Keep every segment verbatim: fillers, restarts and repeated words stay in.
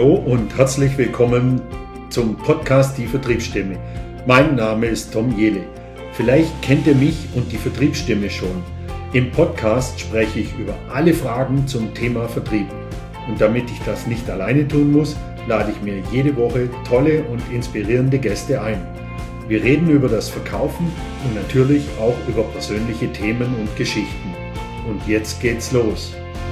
Hallo und herzlich willkommen zum Podcast Die Vertriebsstimme. Mein Name ist Tom Jehle. Vielleicht kennt ihr mich und die Vertriebsstimme schon. Im Podcast spreche ich über alle Fragen zum Thema Vertrieb. Und damit ich das nicht alleine tun muss, lade ich mir jede Woche tolle und inspirierende Gäste ein. Wir reden über das Verkaufen und natürlich auch über persönliche Themen und Geschichten. Und jetzt geht's los.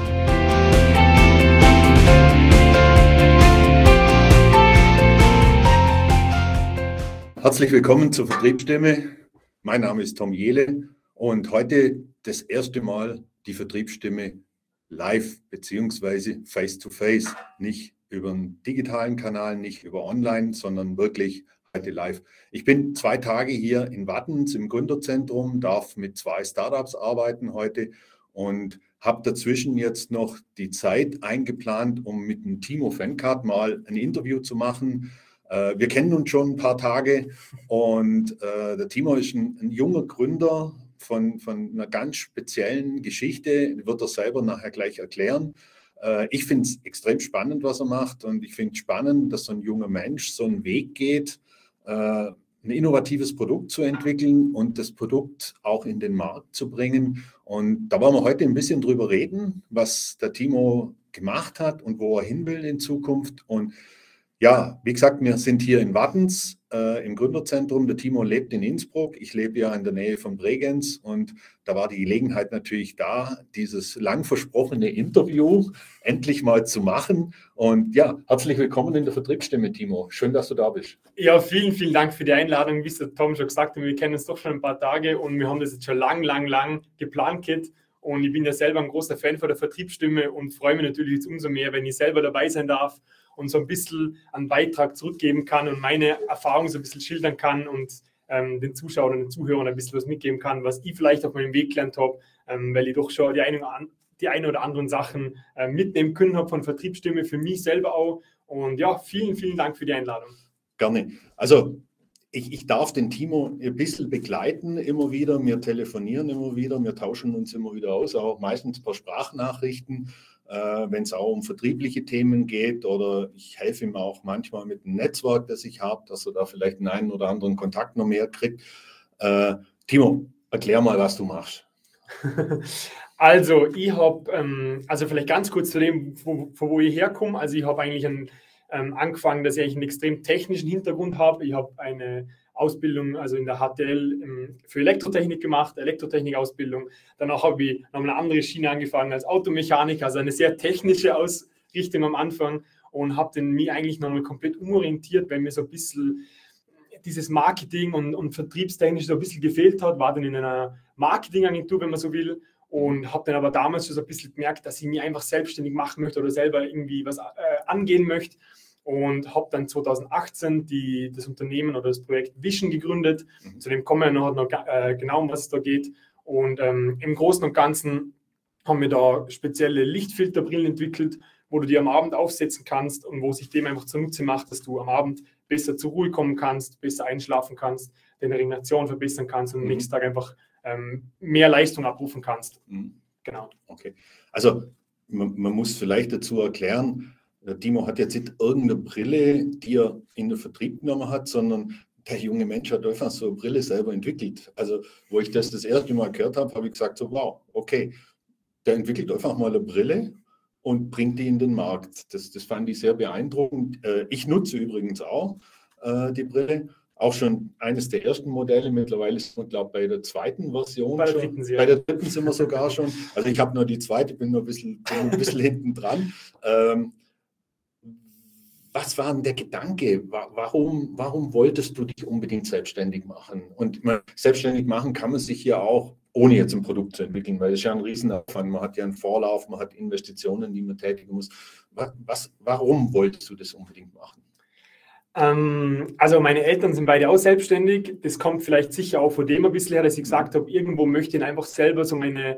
Herzlich willkommen zur Vertriebsstimme. Mein Name ist Tom Jehle und heute das erste Mal die Vertriebsstimme live bzw. face-to-face. Nicht über einen digitalen Kanal, nicht über online, sondern wirklich heute live. Ich bin zwei Tage hier in Wattens im Gründerzentrum, darf mit zwei Startups arbeiten heute und habe dazwischen jetzt noch die Zeit eingeplant, um mit dem Timo Fenkart mal ein Interview zu machen. Wir kennen uns schon ein paar Tage und äh, der Timo ist ein, ein junger Gründer von, von einer ganz speziellen Geschichte, wird er selber nachher gleich erklären. Äh, ich finde es extrem spannend, was er macht, und ich finde es spannend, dass so ein junger Mensch so einen Weg geht, äh, ein innovatives Produkt zu entwickeln und das Produkt auch in den Markt zu bringen. Und da wollen wir heute ein bisschen drüber reden, was der Timo gemacht hat und wo er hin will in Zukunft. Und ja, wie gesagt, wir sind hier in Wattens äh, im Gründerzentrum. Der Timo lebt in Innsbruck. Ich lebe ja in der Nähe von Bregenz. Und da war die Gelegenheit natürlich da, dieses lang versprochene Interview endlich mal zu machen. Und ja, herzlich willkommen in der Vertriebsstimme, Timo. Schön, dass du da bist. Ja, vielen, vielen Dank für die Einladung. Wie es der Tom schon gesagt hat, wir kennen uns doch schon ein paar Tage und wir haben das jetzt schon lang, lang, lang geplant, Kit. Und ich bin ja selber ein großer Fan von der Vertriebsstimme und freue mich natürlich jetzt umso mehr, wenn ich selber dabei sein darf und so ein bisschen einen Beitrag zurückgeben kann und meine Erfahrungen so ein bisschen schildern kann und ähm, den Zuschauern und den Zuhörern ein bisschen was mitgeben kann, was ich vielleicht auf meinem Weg gelernt habe, ähm, weil ich doch schon die eine, die eine oder anderen Sachen äh, mitnehmen können habe von Vertriebsstimme, für mich selber auch. Und ja, vielen, vielen Dank für die Einladung. Gerne. Also ich, ich darf den Timo ein bisschen begleiten immer wieder. Wir telefonieren immer wieder, wir tauschen uns immer wieder aus, auch meistens per Sprachnachrichten, äh, wenn es auch um vertriebliche Themen geht, oder ich helfe ihm auch manchmal mit dem Netzwerk, das ich habe, dass er da vielleicht einen, einen oder anderen Kontakt noch mehr kriegt. Äh, Timo, erklär mal, was du machst. Also ich habe, ähm, also vielleicht ganz kurz zu dem, wo, von wo ich herkomme. Also ich habe eigentlich einen, ähm, angefangen, dass ich einen extrem technischen Hintergrund habe. Ich habe eine Ausbildung, also in der H T L ähm, für Elektrotechnik gemacht, Elektrotechnik-Ausbildung. Danach habe ich noch eine andere Schiene angefangen als Automechaniker, also eine sehr technische Ausrichtung am Anfang, und habe dann mich eigentlich nochmal komplett umorientiert, weil mir so ein bisschen dieses Marketing und, und vertriebstechnisch so ein bisschen gefehlt hat, war dann in einer Marketingagentur, wenn man so will, und habe dann aber damals schon so ein bisschen gemerkt, dass ich mich einfach selbstständig machen möchte oder selber irgendwie was äh, angehen möchte. Und habe dann zwanzig achtzehn die, das Unternehmen oder das Projekt Vision gegründet. Mhm. Zu dem kommen wir noch, noch äh, genau, um was es da geht. Und ähm, im Großen und Ganzen haben wir da spezielle Lichtfilterbrillen entwickelt, wo du die am Abend aufsetzen kannst und wo sich dem einfach zunutze macht, dass du am Abend besser zur Ruhe kommen kannst, besser einschlafen kannst, deine Regeneration verbessern kannst und am mhm. nächsten Tag einfach ähm, mehr Leistung abrufen kannst. Mhm. Genau. Okay. Also man, man muss vielleicht dazu erklären, der Timo hat jetzt nicht irgendeine Brille, die er in den Vertrieb genommen hat, sondern der junge Mensch hat einfach so eine Brille selber entwickelt. Also wo ich das das erste Mal gehört habe, habe ich gesagt so, wow, okay, der entwickelt einfach mal eine Brille und bringt die in den Markt. Das, das fand ich sehr beeindruckend. Ich nutze übrigens auch die Brille, auch schon eines der ersten Modelle. Mittlerweile ist man, glaube ich, bei der zweiten Version bei der schon. Dritten, bei der dritten sind wir sogar schon. Also ich habe nur die zweite, bin nur ein bisschen, bin ein bisschen hinten dran. Ähm, Was war denn der Gedanke? Warum, warum wolltest du dich unbedingt selbstständig machen? Und man, selbstständig machen kann man sich ja auch, ohne jetzt ein Produkt zu entwickeln, weil es ja ein Riesenaufwand. Man hat ja einen Vorlauf, man hat Investitionen, die man tätigen muss. Was, warum wolltest du das unbedingt machen? Ähm, also meine Eltern sind beide auch selbstständig. Das kommt vielleicht sicher auch von dem ein bisschen her, dass ich gesagt habe, irgendwo möchte ich einfach selber so meine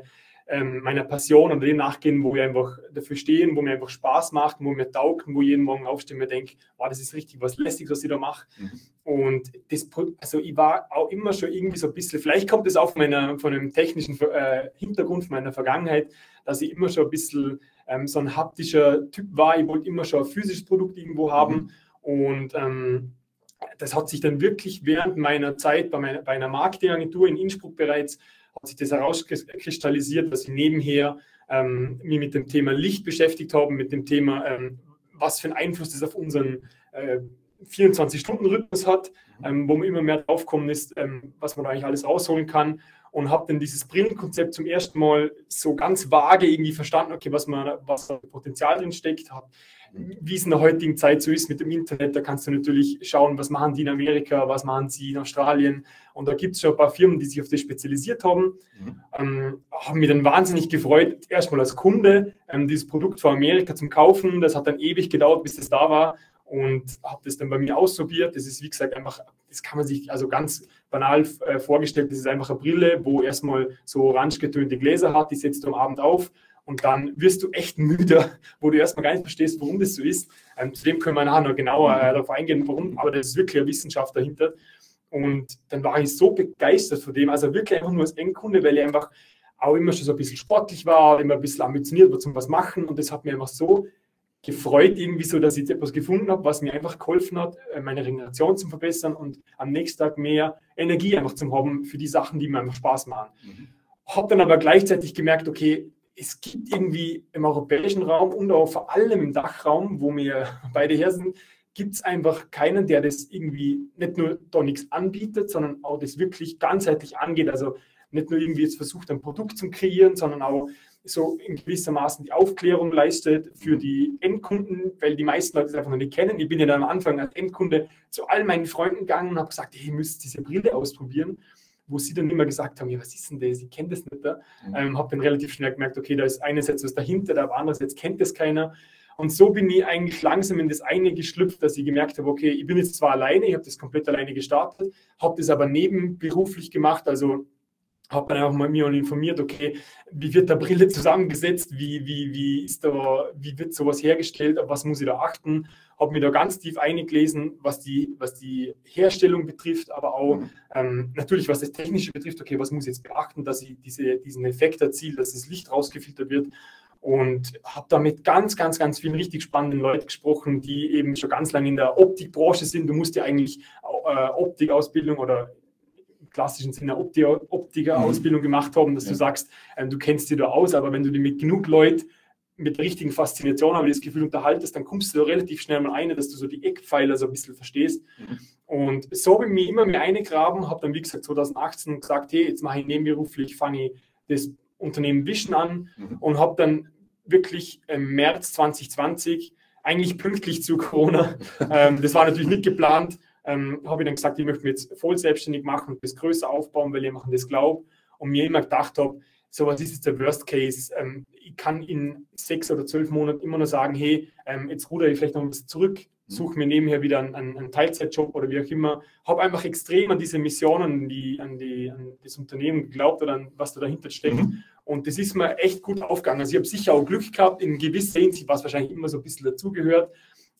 ähm, meiner Passion oder dem nachgehen, wo wir einfach dafür stehen, wo mir einfach Spaß macht, wo mir taugt, wo jeden Morgen aufstehe und mir denke, wow, das ist richtig was Lästiges, was ich da mache. Mhm. Und das, also ich war auch immer schon irgendwie so ein bisschen, vielleicht kommt es auch von, meiner, von einem technischen äh, Hintergrund von meiner Vergangenheit, dass ich immer schon ein bisschen ähm, so ein haptischer Typ war. Ich wollte immer schon ein physisches Produkt irgendwo haben. Mhm. Und ähm, das hat sich dann wirklich während meiner Zeit bei, meiner, bei einer Marketingagentur in Innsbruck bereits hat sich das herauskristallisiert, dass ich nebenher ähm, mich mit dem Thema Licht beschäftigt habe, mit dem Thema, ähm, was für einen Einfluss das auf unseren äh, vierundzwanzig-Stunden-Rhythmus hat, ähm, wo man immer mehr draufkommen ist, ähm, was man da eigentlich alles rausholen kann. Und habe dann dieses Brillenkonzept zum ersten Mal so ganz vage irgendwie verstanden, okay, was, man, was da Potenzial drin steckt, habe wie es in der heutigen Zeit so ist mit dem Internet, da kannst du natürlich schauen, was machen die in Amerika, was machen sie in Australien. Und da gibt es schon ein paar Firmen, die sich auf das spezialisiert haben. Mhm. Ähm, haben mich dann wahnsinnig gefreut, erstmal als Kunde ähm, dieses Produkt von Amerika zum Kaufen. Das hat dann ewig gedauert, bis das da war. Und habe das dann bei mir ausprobiert. Das ist, wie gesagt, einfach, das kann man sich also ganz banal äh, vorgestellt, das ist einfach eine Brille, wo erstmal so orange getönte Gläser hat, die setzt du am Abend auf. Und dann wirst du echt müde, wo du erstmal gar nicht verstehst, warum das so ist. Ähm, zudem können wir nachher noch genauer äh, darauf eingehen, warum, aber das ist wirklich eine Wissenschaft dahinter. Und dann war ich so begeistert von dem, also wirklich einfach nur als Endkunde, weil ich einfach auch immer schon so ein bisschen sportlich war, immer ein bisschen ambitioniert war zum was machen. Und das hat mir einfach so gefreut, irgendwie so, dass ich etwas gefunden habe, was mir einfach geholfen hat, meine Regeneration zu verbessern und am nächsten Tag mehr Energie einfach zu haben für die Sachen, die mir einfach Spaß machen. Mhm. Habe dann aber gleichzeitig gemerkt, okay, es gibt irgendwie im europäischen Raum und auch vor allem im Dachraum, wo wir beide her sind, gibt es einfach keinen, der das irgendwie nicht nur da nichts anbietet, sondern auch das wirklich ganzheitlich angeht. Also nicht nur irgendwie jetzt versucht, ein Produkt zu kreieren, sondern auch so in gewissermaßen die Aufklärung leistet für die Endkunden, weil die meisten Leute es einfach noch nicht kennen. Ich bin ja dann am Anfang als Endkunde zu all meinen Freunden gegangen und habe gesagt, hey, ihr müsst diese Brille ausprobieren, wo sie dann immer gesagt haben, ja, was ist denn das? Ich kenne das nicht. Da. Mhm. Ähm, habe dann relativ schnell gemerkt, okay, da ist einerseits was dahinter, aber andererseits kennt das keiner. Und so bin ich eigentlich langsam in das eine geschlüpft, dass ich gemerkt habe, okay, ich bin jetzt zwar alleine, ich habe das komplett alleine gestartet, habe das aber nebenberuflich gemacht, also habe dann auch mal mir informiert, okay, wie wird da Brille zusammengesetzt, wie, wie, wie, ist da, wie wird sowas hergestellt, auf was muss ich da achten, habe mir da ganz tief eingelesen, was die, was die Herstellung betrifft, aber auch mhm. ähm, natürlich, was das Technische betrifft, okay, was muss ich jetzt beachten, dass ich diese, diesen Effekt erziele, dass das Licht rausgefiltert wird und habe da mit ganz, ganz, ganz vielen richtig spannenden Leuten gesprochen, die eben schon ganz lange in der Optikbranche sind. Du musst ja eigentlich äh, Optikausbildung oder im klassischen Sinne Optiker-Ausbildung gemacht haben, dass ja. du sagst, äh, du kennst dich da aus, aber wenn du dich mit genug Leuten mit der richtigen Faszination, habe ich das Gefühl, unterhaltest, dann kommst du da relativ schnell mal ein, dass du so die Eckpfeiler so ein bisschen verstehst. Mhm. Und so habe ich mich immer mehr eingegraben, habe dann, wie gesagt, zwanzig achtzehn gesagt, hey, jetzt mache ich nebenberuflich, fange ich das Unternehmen Vision an mhm. und habe dann wirklich im März zwanzig zwanzig, eigentlich pünktlich zu Corona, ähm, das war natürlich nicht geplant, ähm, habe ich dann gesagt, ich möchte mich jetzt voll selbstständig machen und das größer aufbauen, weil ich an das glaube und mir immer gedacht habe, so was ist jetzt der Worst Case, ähm, ich kann in sechs oder zwölf Monaten immer nur sagen, hey, ähm, jetzt rudere ich vielleicht noch ein bisschen zurück, suche mir nebenher wieder einen, einen Teilzeitjob oder wie auch immer, habe einfach extrem an diese Missionen, die, an, die, an das Unternehmen geglaubt oder an was da dahinter steckt. Mhm. Und das ist mir echt gut aufgegangen. Also ich habe sicher auch Glück gehabt, in gewisser Hinsicht, was wahrscheinlich immer so ein bisschen dazugehört.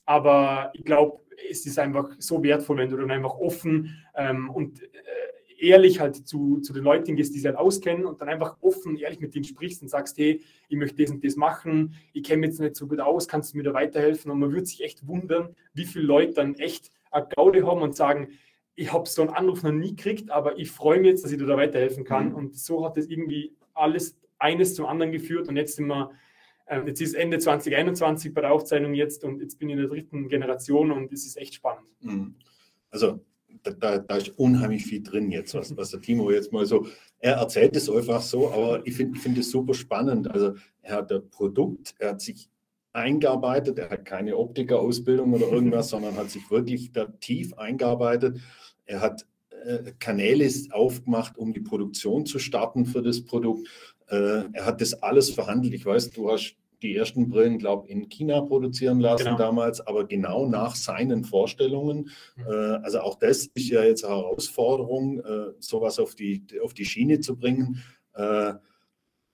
Aber ich glaube, es ist einfach so wertvoll, wenn du dann einfach offen ähm, und äh, ehrlich halt zu, zu den Leuten gehst, die sich halt auskennen und dann einfach offen, ehrlich mit denen sprichst und sagst, hey, ich möchte das und das machen, ich kenne mich jetzt nicht so gut aus, kannst du mir da weiterhelfen? Und man würde sich echt wundern, wie viele Leute dann echt eine Gaude haben und sagen, ich habe so einen Anruf noch nie gekriegt, aber ich freue mich jetzt, dass ich dir da weiterhelfen kann. Mhm. Und so hat es irgendwie alles eines zum anderen geführt und jetzt sind wir, äh, jetzt ist Ende zwanzig einundzwanzig bei der Aufzeichnung jetzt und jetzt bin ich in der dritten Generation und es ist echt spannend. Mhm. Also Da, da, da ist unheimlich viel drin jetzt, was, was der Timo jetzt mal so, er erzählt es einfach so, aber ich finde ich find es super spannend. Also er hat ein Produkt, er hat sich eingearbeitet, er hat keine Optikerausbildung oder irgendwas, sondern hat sich wirklich da tief eingearbeitet. Er hat äh, Kanäle aufgemacht, um die Produktion zu starten für das Produkt. Äh, er hat das alles verhandelt. Ich weiß, du hast die ersten Brillen, glaube ich, in China produzieren lassen genau. damals, aber genau nach seinen Vorstellungen. Mhm. Äh, also auch das ist ja jetzt eine Herausforderung, äh, sowas auf die, auf die Schiene zu bringen. Äh,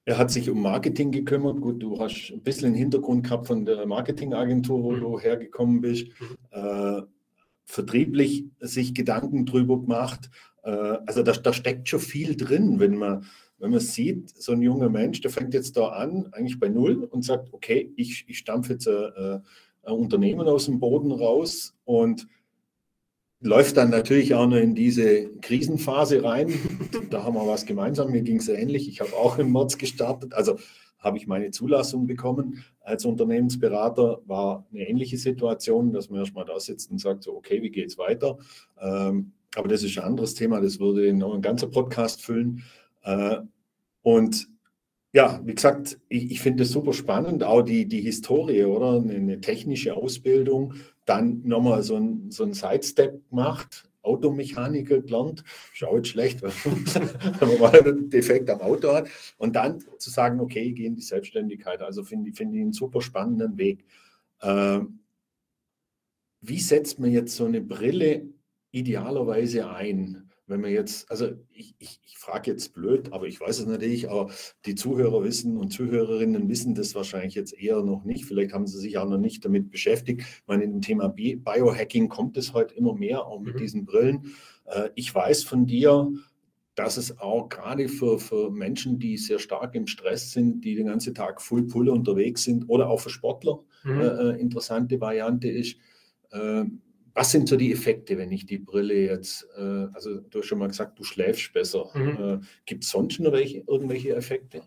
Er hat sich um Marketing gekümmert. Gut, du hast ein bisschen einen Hintergrund gehabt von der Marketingagentur, wo mhm. du hergekommen bist. Mhm. Äh, vertrieblich sich Gedanken drüber gemacht. Äh, also da, da steckt schon viel drin, wenn man, wenn man sieht, so ein junger Mensch, der fängt jetzt da an, eigentlich bei Null und sagt, okay, ich, ich stampfe jetzt ein, ein Unternehmen aus dem Boden raus und läuft dann natürlich auch noch in diese Krisenphase rein. Da haben wir was gemeinsam. Mir ging es ähnlich. Ich habe auch im März gestartet. Also habe ich meine Zulassung bekommen als Unternehmensberater. War eine ähnliche Situation, dass man erstmal da sitzt und sagt, so, okay, wie geht es weiter? Ähm, aber das ist ein anderes Thema. Das würde noch ein ganzer Podcast füllen. Äh, und ja, wie gesagt, ich, ich finde es super spannend, auch die, die Historie, oder? Eine, eine technische Ausbildung, dann nochmal so ein, so ein Sidestep gemacht, Automechaniker gelernt, schaut schlecht, wenn man mal einen Defekt am Auto hat, und dann zu sagen, okay, ich gehe in die Selbstständigkeit. Also finde find ich einen super spannenden Weg. Ähm, wie setzt man jetzt so eine Brille idealerweise ein? Wenn man jetzt, also ich, ich, ich frage jetzt blöd, aber ich weiß es natürlich, aber die Zuhörer wissen und Zuhörerinnen wissen das wahrscheinlich jetzt eher noch nicht. Vielleicht haben sie sich auch noch nicht damit beschäftigt. Ich meine, in dem Thema Biohacking kommt es heute immer mehr, auch mit mhm. diesen Brillen. Ich weiß von dir, dass es auch gerade für, für Menschen, die sehr stark im Stress sind, die den ganzen Tag Full Pull unterwegs sind, oder auch für Sportler mhm. äh, interessante Variante ist. Äh, Was sind so die Effekte, wenn ich die Brille jetzt, äh, also du hast schon mal gesagt, du schläfst besser. Mhm. Äh, gibt es sonst noch welche, irgendwelche Effekte?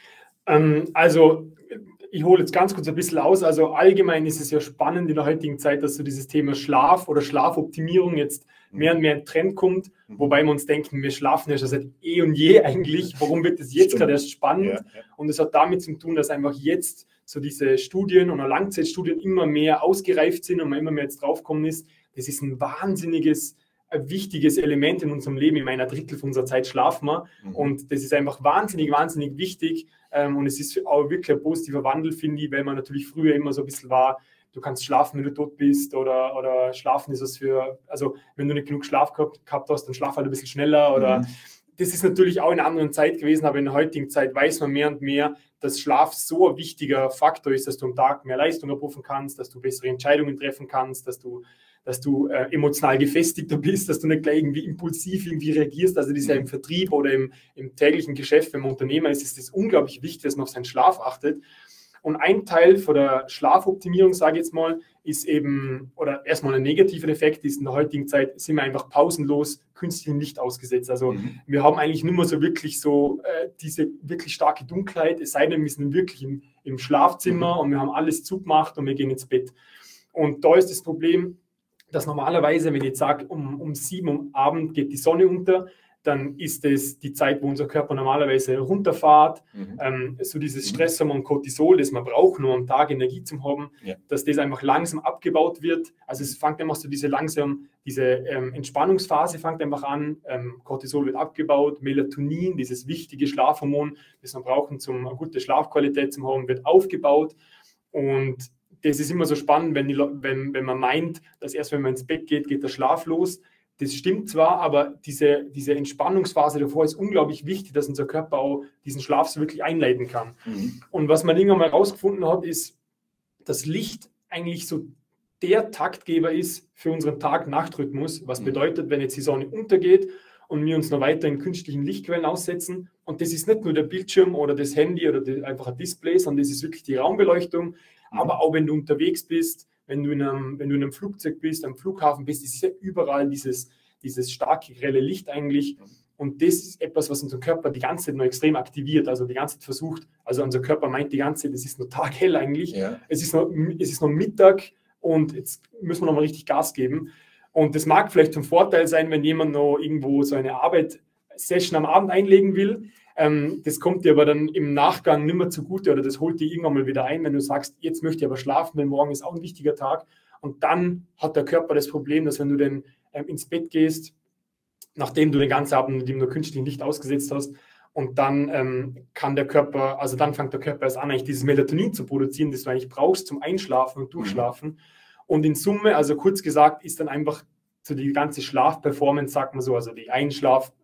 Ähm, also ich hole jetzt ganz kurz ein bisschen aus. Also allgemein ist es ja spannend in der heutigen Zeit, dass so dieses Thema Schlaf oder Schlafoptimierung jetzt mhm. mehr und mehr in Trend kommt, mhm. wobei wir uns denken, wir schlafen ja schon seit eh und je eigentlich. Warum wird das jetzt gerade erst spannend? Ja, ja. Und es hat damit zu tun, dass einfach jetzt so diese Studien oder Langzeitstudien immer mehr ausgereift sind und man immer mehr jetzt draufgekommen ist, das ist ein wahnsinniges, ein wichtiges Element in unserem Leben. In einer Drittel von unserer Zeit schlafen wir. Mhm. Und das ist einfach wahnsinnig, wahnsinnig wichtig. Und es ist auch wirklich ein positiver Wandel, finde ich, weil man natürlich früher immer so ein bisschen war, du kannst schlafen, wenn du tot bist, oder, oder schlafen ist was für, also wenn du nicht genug Schlaf gehabt, gehabt hast, dann schlaf halt ein bisschen schneller. Oder mhm. Das ist natürlich auch in einer anderen Zeit gewesen, aber in der heutigen Zeit weiß man mehr und mehr, dass Schlaf so ein wichtiger Faktor ist, dass du am Tag mehr Leistung abrufen kannst, dass du bessere Entscheidungen treffen kannst, dass du dass du äh, emotional gefestigter bist, dass du nicht gleich irgendwie impulsiv irgendwie reagierst. Also das ist ja im Vertrieb oder im, im täglichen Geschäft, wenn man Unternehmer ist, ist es unglaublich wichtig, dass man auf seinen Schlaf achtet. Und ein Teil von der Schlafoptimierung, sage ich jetzt mal, ist eben, oder erstmal ein negativer Effekt ist, in der heutigen Zeit sind wir einfach pausenlos künstlichem Licht ausgesetzt. Also mhm. wir haben eigentlich nur mehr so wirklich so äh, diese wirklich starke Dunkelheit, es sei denn, wir sind wirklich im, im Schlafzimmer mhm. und wir haben alles zugemacht und wir gehen ins Bett. Und da ist das Problem, dass normalerweise, wenn ich jetzt sage, um, um sieben Uhr am Abend geht die Sonne unter, dann ist es die Zeit, wo unser Körper normalerweise runterfährt. Mhm. Ähm, so dieses Stresshormon Cortisol, das man braucht, um am Tag Energie zu haben, ja. dass das einfach langsam abgebaut wird. Also es fängt einfach so diese langsam, diese ähm, Entspannungsphase fängt einfach an. Ähm, Cortisol wird abgebaut, Melatonin, dieses wichtige Schlafhormon, das man braucht, um eine gute Schlafqualität zu haben, wird aufgebaut. Und das ist immer so spannend, wenn, die, wenn, wenn man meint, dass erst wenn man ins Bett geht, geht der Schlaf los. Das stimmt zwar, aber diese, diese Entspannungsphase davor ist unglaublich wichtig, dass unser Körper auch diesen Schlaf so wirklich einleiten kann. Mhm. Und was man irgendwann mal herausgefunden hat, ist, dass Licht eigentlich so der Taktgeber ist für unseren Tag-Nacht-Rhythmus. Was mhm. bedeutet, wenn jetzt die Sonne untergeht und wir uns noch weiter in künstlichen Lichtquellen aussetzen. Und das ist nicht nur der Bildschirm oder das Handy oder die, einfach ein Display, sondern das ist wirklich die Raumbeleuchtung. Aber auch wenn du unterwegs bist, wenn du in einem, wenn du in einem Flugzeug bist, am Flughafen bist, ist ja überall dieses, dieses starke, grelle Licht eigentlich. Und das ist etwas, was unser Körper die ganze Zeit noch extrem aktiviert, also die ganze Zeit versucht. Also unser Körper meint die ganze Zeit, es ist noch taghell eigentlich. Ja. Es ist noch, es ist noch Mittag und jetzt müssen wir noch mal richtig Gas geben. Und das mag vielleicht zum Vorteil sein, wenn jemand noch irgendwo so eine Arbeit-Session am Abend einlegen will. Ähm, das kommt dir aber dann im Nachgang nicht mehr zugute oder das holt dir irgendwann mal wieder ein, wenn du sagst, jetzt möchte ich aber schlafen, denn morgen ist auch ein wichtiger Tag. Und dann hat der Körper das Problem, dass wenn du dann ähm, ins Bett gehst, nachdem du den ganzen Abend mit dem nur künstlichen Licht ausgesetzt hast, und dann ähm, kann der Körper, also dann fängt der Körper erst an, eigentlich dieses Melatonin zu produzieren, das du eigentlich brauchst zum Einschlafen und Durchschlafen. Mhm. Und in Summe, also kurz gesagt, ist dann einfach so die ganze Schlafperformance, sagt man so, also die Einschlaf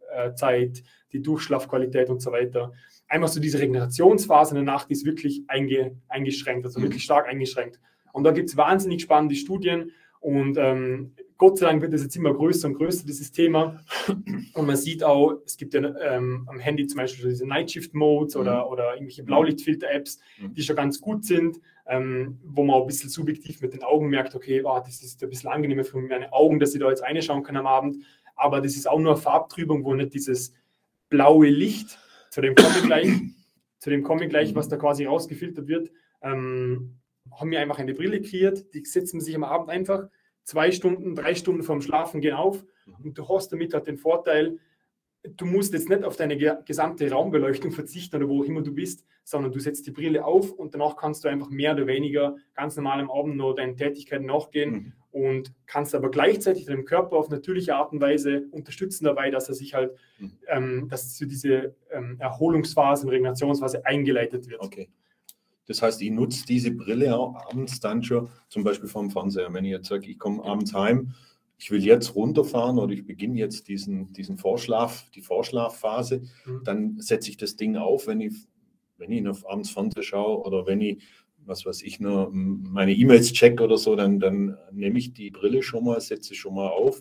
Schlafzeit, die Durchschlafqualität und so weiter. Einfach so diese Regenerationsphase in der Nacht ist wirklich einge, eingeschränkt, also mhm. wirklich stark eingeschränkt. Und da gibt es wahnsinnig spannende Studien und ähm, Gott sei Dank wird das jetzt immer größer und größer, dieses Thema. Und man sieht auch, es gibt ja ähm, am Handy zum Beispiel diese Night-Shift-Modes mhm. oder, oder irgendwelche Blaulichtfilter-Apps, mhm. die schon ganz gut sind, ähm, wo man auch ein bisschen subjektiv mit den Augen merkt, okay, oh, das ist ein bisschen angenehmer für meine Augen, dass ich da jetzt reinschauen kann am Abend. Aber das ist auch nur eine Farbtrübung, wo nicht dieses blaue Licht, zu dem komme ich gleich, zu dem komme ich gleich, was da quasi rausgefiltert wird, ähm, haben wir einfach eine Brille kreiert, die setzen sich am Abend einfach zwei Stunden, drei Stunden vorm Schlafen gehen auf und du hast damit halt den Vorteil, du musst jetzt nicht auf deine gesamte Raumbeleuchtung verzichten oder wo auch immer du bist, sondern du setzt die Brille auf und danach kannst du einfach mehr oder weniger ganz normal am Abend noch deinen Tätigkeiten nachgehen mhm. und kannst aber gleichzeitig deinem Körper auf natürliche Art und Weise unterstützen dabei, dass er sich halt, mhm. ähm, dass so diese ähm, Erholungsphase und Regenerationsphase eingeleitet wird. Okay. Das heißt, ich nutze diese Brille auch abends dann schon, zum Beispiel vom Fernseher. Wenn ich jetzt sage, ich komme abends heim, ich will jetzt runterfahren oder ich beginne jetzt diesen, diesen Vorschlaf, die Vorschlafphase, mhm. dann setze ich das Ding auf, wenn ich, wenn ich auf abends Fernseher schaue oder wenn ich, was weiß ich, nur meine E-Mails check oder so, dann, dann nehme ich die Brille schon mal, setze schon mal auf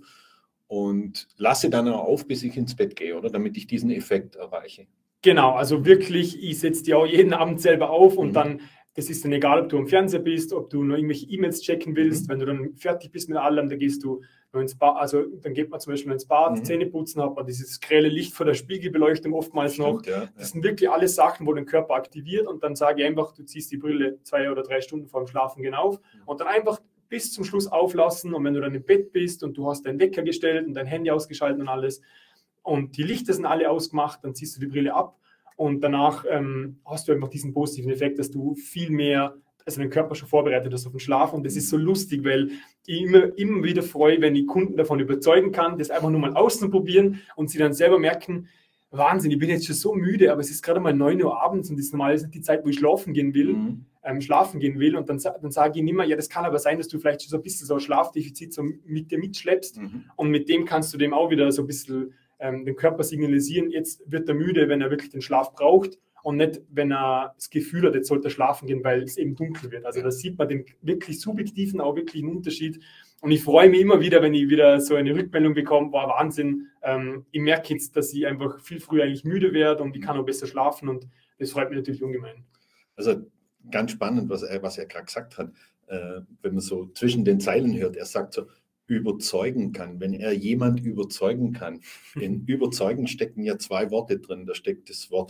und lasse dann auch auf, bis ich ins Bett gehe, oder? Damit ich diesen Effekt erreiche. Genau, also wirklich, ich setze die auch jeden Abend selber auf und mhm. dann, das ist dann egal, ob du am Fernseher bist, ob du noch irgendwelche E-Mails checken willst, mhm. wenn du dann fertig bist mit allem, dann gehst du noch ins Bad, also dann geht man zum Beispiel ins Bad, mhm. Zähne putzen, hat man dieses grelle Licht vor der Spiegelbeleuchtung oftmals Stimmt, noch. Ja, ja. Das sind wirklich alles Sachen, wo den Körper aktiviert und dann sage ich einfach, du ziehst die Brille zwei oder drei Stunden vor dem Schlafen gehen auf mhm. und dann einfach bis zum Schluss auflassen und wenn du dann im Bett bist und du hast deinen Wecker gestellt und dein Handy ausgeschaltet und alles und die Lichter sind alle ausgemacht, dann ziehst du die Brille ab. Und danach ähm, hast du einfach diesen positiven Effekt, dass du viel mehr, also den Körper schon vorbereitet hast auf den Schlaf. Und das ist so lustig, weil ich immer, immer wieder freue, wenn ich Kunden davon überzeugen kann, das einfach nur mal auszuprobieren und sie dann selber merken, Wahnsinn, ich bin jetzt schon so müde, aber es ist gerade mal neun Uhr abends und das ist normalerweise die Zeit, wo ich schlafen gehen will, mhm. ähm, schlafen gehen will. Und dann, dann sage ich immer, ja, das kann aber sein, dass du vielleicht schon so ein bisschen so ein Schlafdefizit so mit dir mitschleppst. Mhm. Und mit dem kannst du dem auch wieder so ein bisschen den Körper signalisieren, jetzt wird er müde, wenn er wirklich den Schlaf braucht und nicht, wenn er das Gefühl hat, jetzt sollte er schlafen gehen, weil es eben dunkel wird. Also da sieht man den wirklich subjektiven, auch wirklich einen Unterschied. Und ich freue mich immer wieder, wenn ich wieder so eine Rückmeldung bekomme, war Wahnsinn. Ähm, ich merke jetzt, dass ich einfach viel früher eigentlich müde werde und ich kann auch besser schlafen und das freut mich natürlich ungemein. Also ganz spannend, was er, was er gerade gesagt hat, äh, wenn man so zwischen den Zeilen hört, er sagt so, überzeugen kann, wenn er jemand überzeugen kann. In überzeugen stecken ja zwei Worte drin. Da steckt das Wort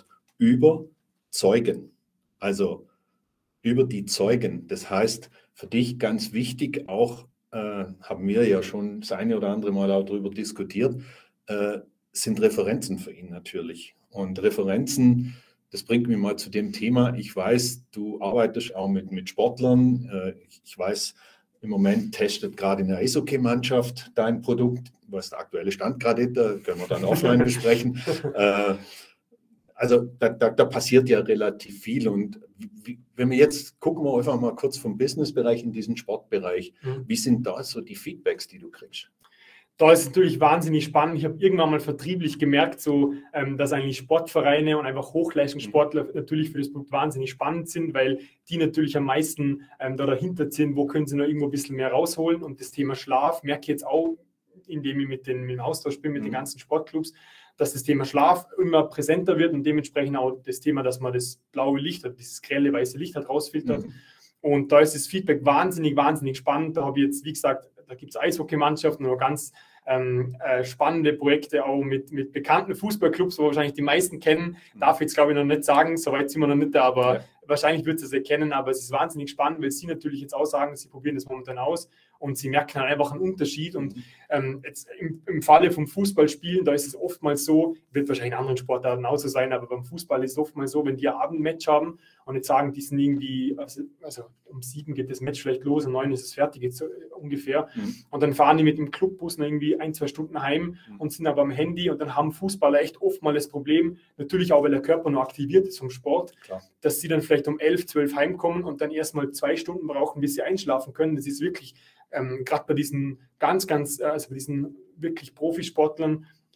überzeugen, also über die Zeugen. Das heißt, für dich ganz wichtig, auch äh, haben wir ja schon das eine oder andere Mal auch darüber diskutiert, äh, sind Referenzen für ihn natürlich. Und Referenzen, das bringt mich mal zu dem Thema, ich weiß, du arbeitest auch mit, mit Sportlern, äh, ich weiß, im Moment testet gerade eine Eishockey-Mannschaft dein Produkt, was der aktuelle Stand gerade ist, da können wir dann offline besprechen. äh, also da, da, da passiert ja relativ viel und wie, wenn wir jetzt, gucken wir einfach mal kurz vom Businessbereich in diesen Sportbereich, mhm. wie sind da so die Feedbacks, die du kriegst? Da ist es natürlich wahnsinnig spannend. Ich habe irgendwann mal vertrieblich gemerkt, so, ähm, dass eigentlich Sportvereine und einfach Hochleistungssportler mhm. natürlich für das Produkt wahnsinnig spannend sind, weil die natürlich am meisten ähm, da dahinter sind, wo können sie noch irgendwo ein bisschen mehr rausholen. Und das Thema Schlaf merke ich jetzt auch, indem ich mit, den, mit dem Austausch bin mit mhm. den ganzen Sportclubs, dass das Thema Schlaf immer präsenter wird und dementsprechend auch das Thema, dass man das blaue Licht, dieses grelle weiße Licht hat rausfiltert. Mhm. Und da ist das Feedback wahnsinnig, wahnsinnig spannend. Da habe ich jetzt, wie gesagt, da gibt es Eishockeymannschaften oder ganz ähm, äh, spannende Projekte auch mit, mit bekannten Fußballclubs, wo wahrscheinlich die meisten kennen. Darf ich jetzt, glaube ich, noch nicht sagen, soweit sind wir noch nicht da, aber ja. wahrscheinlich wird es erkennen. Aber es ist wahnsinnig spannend, weil sie natürlich jetzt auch sagen, sie probieren das momentan aus und sie merken dann einfach einen Unterschied. Und ähm, jetzt im, im Falle vom Fußballspielen, da ist es oftmals so, wird wahrscheinlich in anderen Sportarten auch so sein, aber beim Fußball ist es oftmals so, wenn die ein Abendmatch haben und jetzt sagen, die sind irgendwie, also, also um sieben geht das Match vielleicht los, um neun ist es fertig, jetzt so ungefähr. Mhm. Und dann fahren die mit dem Clubbus noch irgendwie ein, zwei Stunden heim mhm. und sind aber am Handy und dann haben Fußballer echt oftmals das Problem, natürlich auch, weil der Körper noch aktiviert ist vom Sport, Klar. dass sie dann vielleicht um elf, zwölf heimkommen und dann erstmal zwei Stunden brauchen, bis sie einschlafen können. Das ist wirklich, ähm, gerade bei diesen ganz, ganz, also bei diesen wirklich Profisportlern,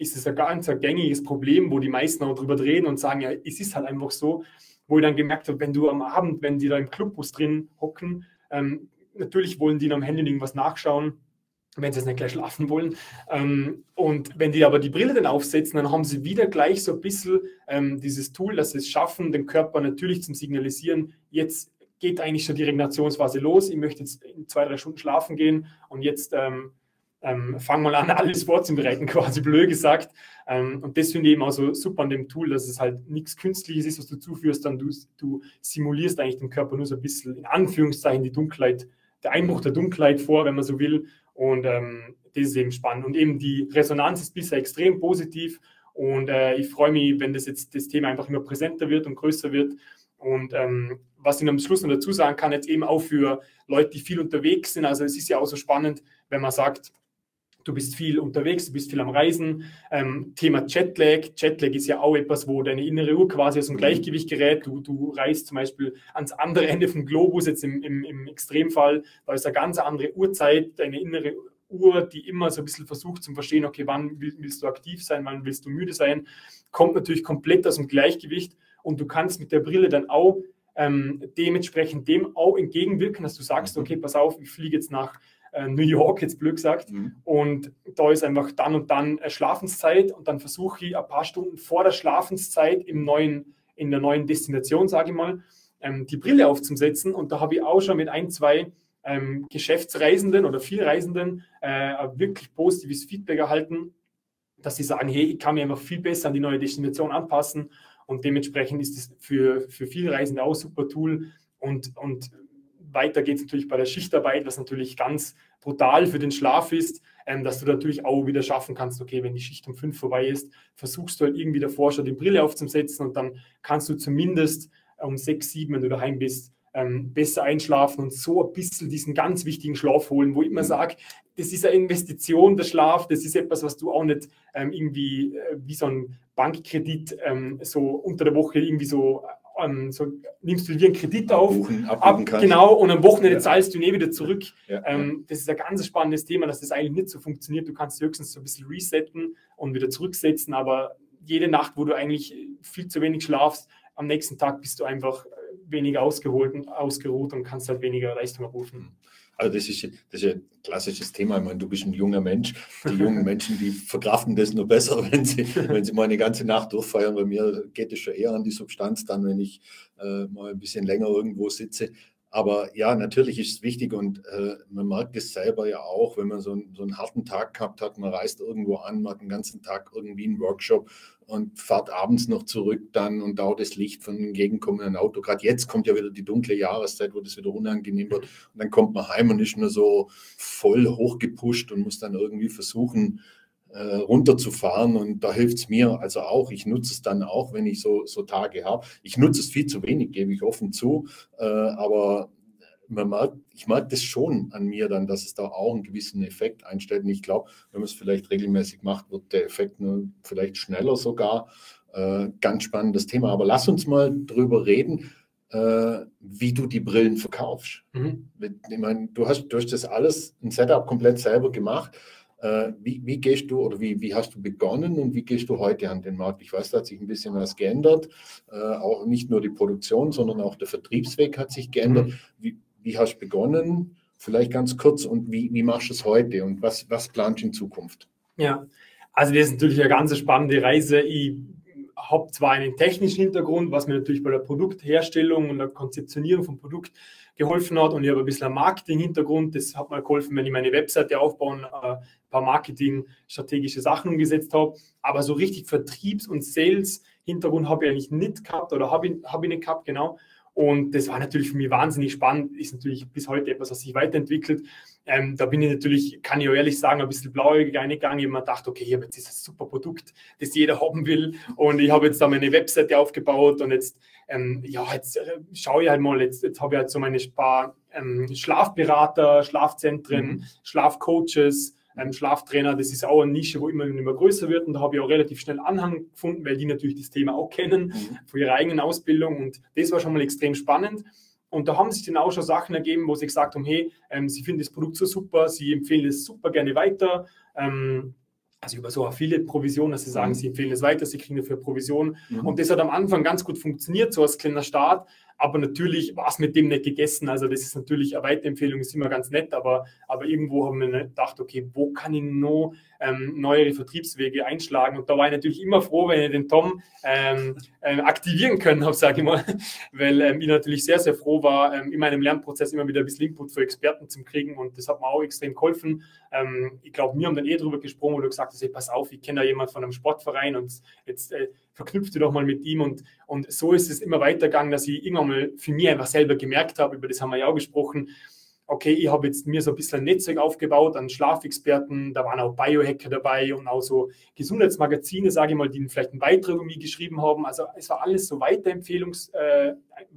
ist es ein ganz ein gängiges Problem, wo die meisten auch drüber reden und sagen, ja, es ist halt einfach so, wo ich dann gemerkt habe, wenn du am Abend, wenn die da im Clubbus drin hocken, ähm, natürlich wollen die am Handy irgendwas nachschauen, wenn sie jetzt nicht gleich schlafen wollen. Ähm, und wenn die aber die Brille dann aufsetzen, dann haben sie wieder gleich so ein bisschen ähm, dieses Tool, dass sie es schaffen, den Körper natürlich zum Signalisieren, jetzt geht eigentlich schon die Regenerationsphase los, ich möchte jetzt in zwei, drei Stunden schlafen gehen und jetzt ähm, ähm, fang mal an, alles vorzubereiten, quasi blöd gesagt. Ähm, und das finde ich eben auch so super an dem Tool, dass es halt nichts Künstliches ist, was du zuführst, dann du, du simulierst eigentlich den Körper nur so ein bisschen, in Anführungszeichen, die Dunkelheit, der Einbruch der Dunkelheit vor, wenn man so will. Und ähm, das ist eben spannend. Und eben die Resonanz ist bisher extrem positiv. Und äh, ich freue mich, wenn das jetzt das Thema einfach immer präsenter wird und größer wird. Und ähm, was ich am Schluss noch dazu sagen kann, jetzt eben auch für Leute, die viel unterwegs sind. Also es ist ja auch so spannend, wenn man sagt, du bist viel unterwegs, du bist viel am Reisen. Ähm, Thema Jetlag. Jetlag ist ja auch etwas, wo deine innere Uhr quasi aus dem Gleichgewicht gerät. Du, du reist zum Beispiel ans andere Ende vom Globus, jetzt im, im, im Extremfall. Da ist eine ganz andere Uhrzeit, deine innere Uhr, die immer so ein bisschen versucht zu verstehen, okay, wann willst du aktiv sein, wann willst du müde sein, kommt natürlich komplett aus dem Gleichgewicht. Und du kannst mit der Brille dann auch ähm, dementsprechend dem auch entgegenwirken, dass du sagst, okay, pass auf, ich fliege jetzt nach New York, jetzt blöd gesagt, mhm. und da ist einfach dann und dann Schlafenszeit und dann versuche ich ein paar Stunden vor der Schlafenszeit im neuen, in der neuen Destination, sage ich mal, ähm, die Brille aufzusetzen und da habe ich auch schon mit ein, zwei ähm, Geschäftsreisenden oder Vielreisenden äh, wirklich positives Feedback erhalten, dass sie sagen, hey, ich kann mich einfach viel besser an die neue Destination anpassen und dementsprechend ist es für, für Vielreisende auch ein super Tool und, und weiter geht es natürlich bei der Schichtarbeit, was natürlich ganz brutal für den Schlaf ist, ähm, dass du natürlich auch wieder schaffen kannst, okay, wenn die Schicht um fünf vorbei ist, versuchst du halt irgendwie davor schon die Brille aufzusetzen und dann kannst du zumindest um sechs, sieben, wenn du daheim bist, ähm, besser einschlafen und so ein bisschen diesen ganz wichtigen Schlaf holen, wo ich immer sage, das ist eine Investition, der Schlaf, das ist etwas, was du auch nicht ähm, irgendwie äh, wie so ein Bankkredit ähm, so unter der Woche irgendwie so So, nimmst du dir einen Kredit abbuchen, auf, ab, genau, und am Wochenende ja. zahlst du ihn eh wieder zurück. Ja, ähm, ja. Das ist ein ganz spannendes Thema, dass das eigentlich nicht so funktioniert. Du kannst höchstens so ein bisschen resetten und wieder zurücksetzen, aber jede Nacht, wo du eigentlich viel zu wenig schlafst, am nächsten Tag bist du einfach weniger ausgeholt und ausgeruht und kannst halt weniger Leistung abrufen. Also das ist, das ist ein klassisches Thema. Ich meine, du bist ein junger Mensch. Die jungen Menschen, die verkraften das nur besser, wenn sie, wenn sie mal eine ganze Nacht durchfeiern. Bei mir geht es schon eher an die Substanz dann, wenn ich äh, mal ein bisschen länger irgendwo sitze. Aber ja, natürlich ist es wichtig und äh, man merkt es selber ja auch, wenn man so, ein, so einen harten Tag gehabt hat, man reist irgendwo an, man hat den ganzen Tag irgendwie einen Workshop und fährt abends noch zurück dann und dauert das Licht von einem entgegenkommenden Auto. Gerade jetzt kommt ja wieder die dunkle Jahreszeit, wo das wieder unangenehm wird. Und dann kommt man heim und ist nur so voll hochgepusht und muss dann irgendwie versuchen, äh, runterzufahren. Und da hilft es mir also auch. Ich nutze es dann auch, wenn ich so, so Tage habe. Ich nutze es viel zu wenig, gebe ich offen zu. Äh, aber man merkt, ich merke das schon an mir dann, dass es da auch einen gewissen Effekt einstellt. Und ich glaube, wenn man es vielleicht regelmäßig macht, wird der Effekt nur vielleicht schneller sogar. Äh, ganz spannendes Thema. Aber lass uns mal drüber reden, äh, wie du die Brillen verkaufst. Mhm. Ich meine, du hast durch das alles ein Setup komplett selber gemacht. Äh, wie, wie gehst du oder wie, wie hast du begonnen und wie gehst du heute an den Markt? Ich weiß, da hat sich ein bisschen was geändert. Äh, auch nicht nur die Produktion, sondern auch der Vertriebsweg hat sich geändert. Mhm. Wie, Wie hast du begonnen? Vielleicht ganz kurz und wie, wie machst du es heute und was, was planst du in Zukunft? Ja, also das ist natürlich eine ganz spannende Reise. Ich habe zwar einen technischen Hintergrund, was mir natürlich bei der Produktherstellung und der Konzeptionierung vom Produkt geholfen hat und ich habe ein bisschen einen Marketing-Hintergrund. Das hat mir geholfen, wenn ich meine Webseite aufbauen, ein paar Marketing-strategische Sachen umgesetzt habe. Aber so richtig Vertriebs- und Sales-Hintergrund habe ich eigentlich nicht gehabt oder habe ich, habe ich nicht gehabt, genau. Und das war natürlich für mich wahnsinnig spannend, ist natürlich bis heute etwas, was sich weiterentwickelt. Ähm, da bin ich natürlich, kann ich auch ehrlich sagen, ein bisschen blauäugig eingegangen. Ich habe mir gedacht, okay, ich habe jetzt dieses super Produkt, das jeder haben will. Und ich habe jetzt da meine Webseite aufgebaut und jetzt, ähm, ja, jetzt äh, schaue ich halt mal, jetzt, jetzt habe ich halt so meine paar ähm, Schlafberater, Schlafzentren, mhm. Schlafcoaches, Ähm, Schlaftrainer, das ist auch eine Nische, wo immer, immer größer wird und da habe ich auch relativ schnell Anhang gefunden, weil die natürlich das Thema auch kennen, mhm. von ihrer eigenen Ausbildung und das war schon mal extrem spannend und da haben sich dann auch schon Sachen ergeben, wo sie gesagt haben, hey, ähm, sie finden das Produkt so super, sie empfehlen es super gerne weiter, ähm, also über so Affiliate-Provision, dass sie sagen, Mhm. sie empfehlen es weiter, sie kriegen dafür Provision. Mhm. Und das hat am Anfang ganz gut funktioniert, so als kleiner Start. Aber natürlich war es mit dem nicht gegessen. Also das ist natürlich eine Weiterempfehlung, ist immer ganz nett, aber, aber irgendwo haben wir gedacht, okay, wo kann ich noch ähm, neuere Vertriebswege einschlagen? Und da war ich natürlich immer froh, wenn ich den Tom ähm, äh, aktivieren können habe, sage ich mal, weil ähm, ich natürlich sehr, sehr froh war, ähm, in meinem Lernprozess immer wieder ein bisschen Input für Experten zu kriegen und das hat mir auch extrem geholfen. Ähm, ich glaube, wir haben dann eh drüber gesprochen, wo du gesagt hast, hey, pass auf, ich kenne da jemanden von einem Sportverein und jetzt äh, verknüpft du doch mal mit ihm und, und so ist es immer weitergegangen, dass ich irgendwann mal für mich einfach selber gemerkt habe, über das haben wir ja auch gesprochen, okay, ich habe jetzt mir so ein bisschen ein Netzwerk aufgebaut an Schlafexperten, da waren auch Biohacker dabei und auch so Gesundheitsmagazine, sage ich mal, die vielleicht einen Beitrag über mich geschrieben haben. Also es war alles so Weiterempfehlungs, äh,